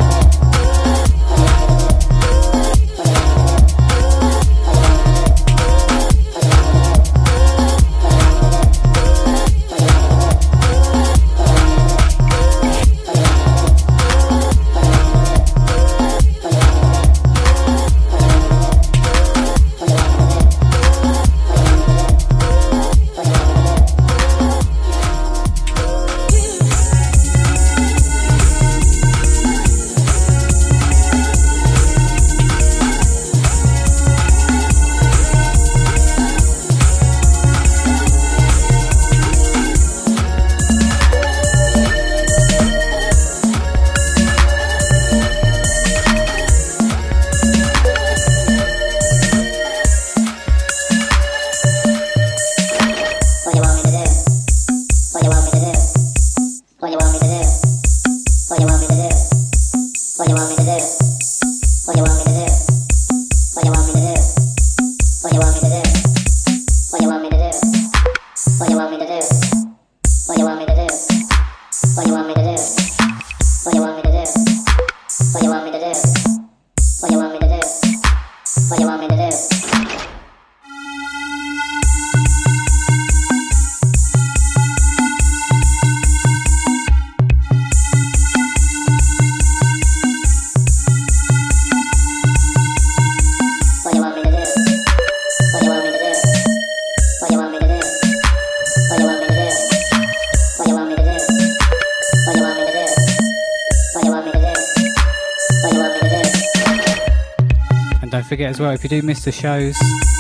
As well, if you do miss the shows,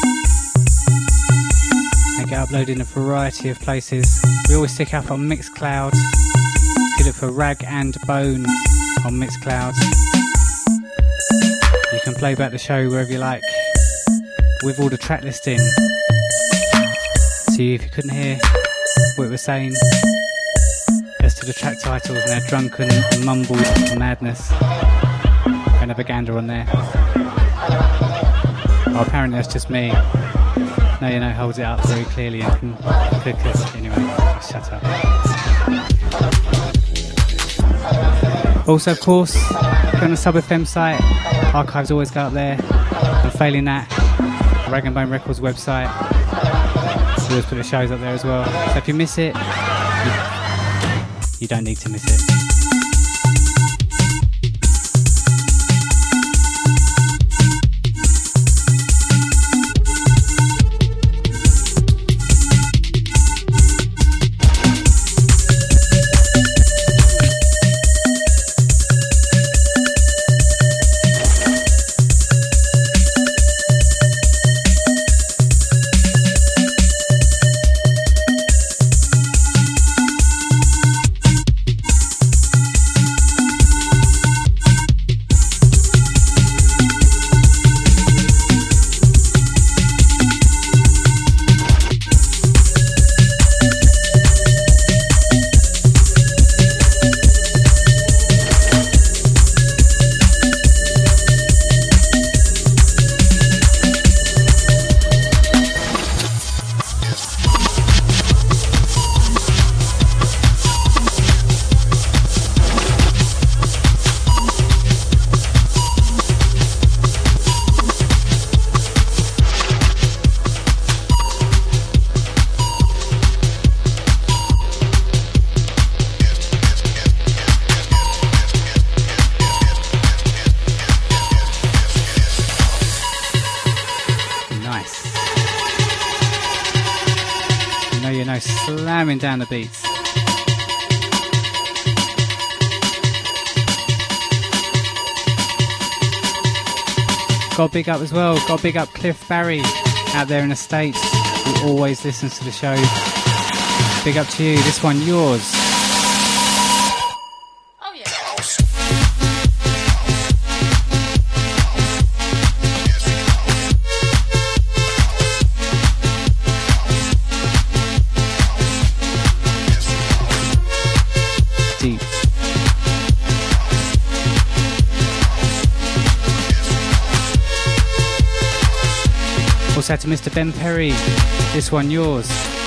they get uploaded in a variety of places. We always stick up on Mixcloud. You look for Rag and Bone on Mixcloud. You can play back the show wherever you like, with all the track listing. So if you couldn't hear what we were saying, as to the track titles and their drunken and mumbled madness, and have a gander on there. Oh, apparently that's just me. No, you know, holds it up very clearly and can click it. Anyway, shut up. Also, of course, go on the Sub F M site. Archives always go up there. And failing that, Rag and Bone Records website. We always put the shows up there as well. So if you miss it, you, you don't need to miss it. Techno slamming down the beats. Got big up as well. Got big up Cliff Barry out there in the States, who always listens to the show. Big up to you. This one, yours. Also to Mister Ben Perry, this one yours.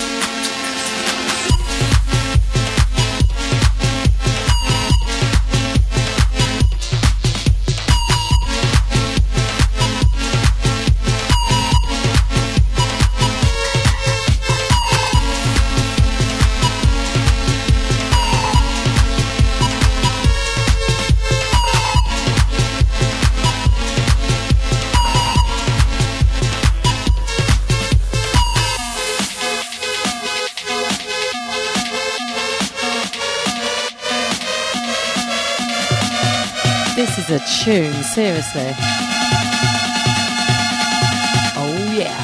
This is a tune, seriously. Oh yeah.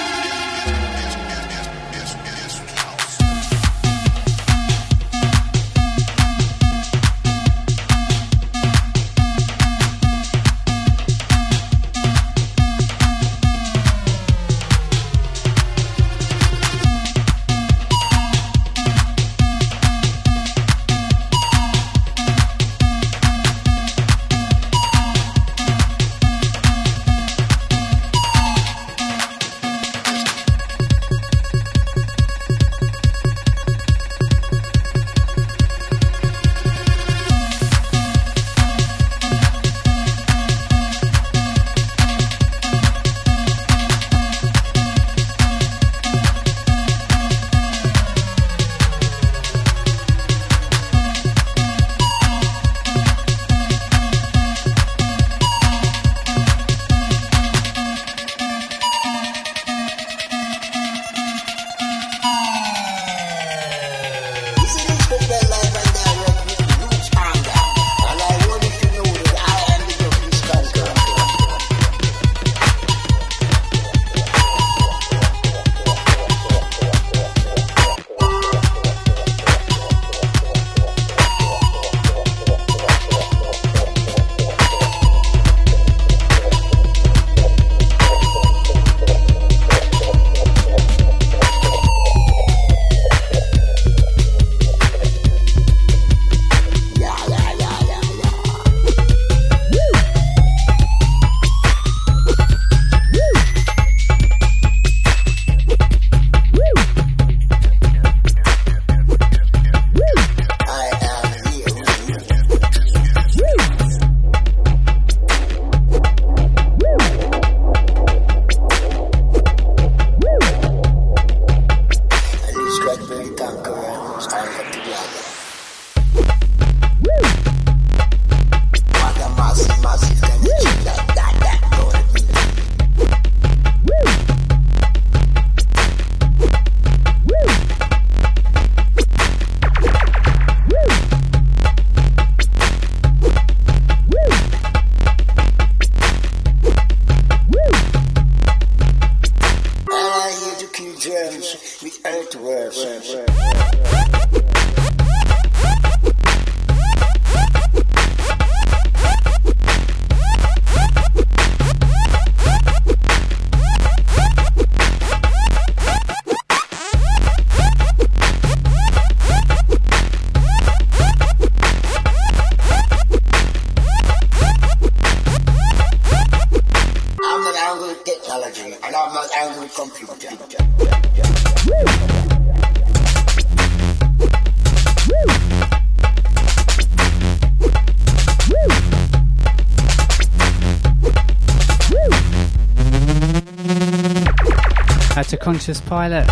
Conscious Pilot,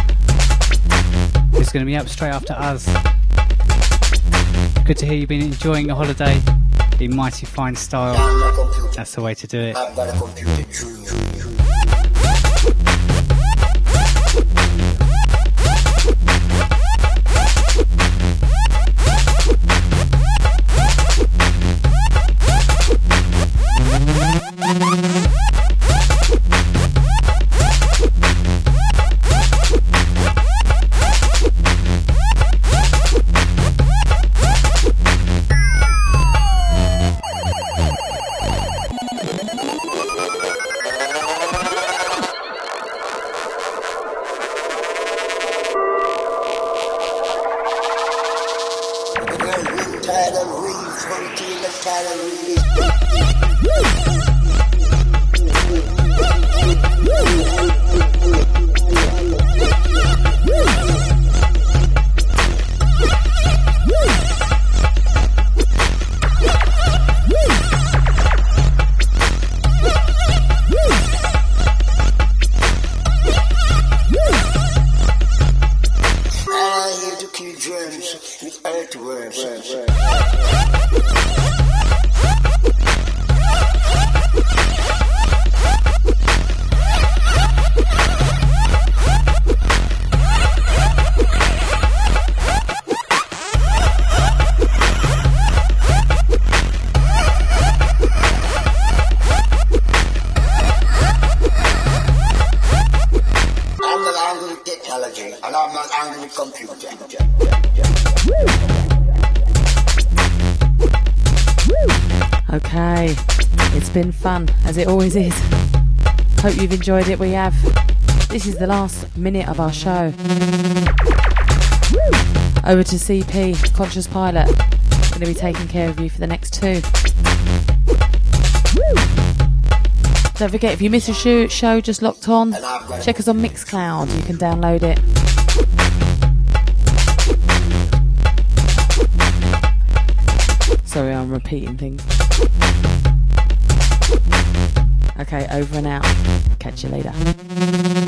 who's going to be up straight after us. Good to hear you've been enjoying your holiday in mighty fine style. That's the way to do it. Okay, it's been fun, as it always is. Hope you've enjoyed it. We have. This is the last minute of our show. Over to C P, Conscious Pilot. Going to be taking care of you for the next two. Don't forget, if you miss a show, show just locked on, check us on Mixcloud. You can download it. Sorry, I'm repeating things. Okay, over and out. Catch you later.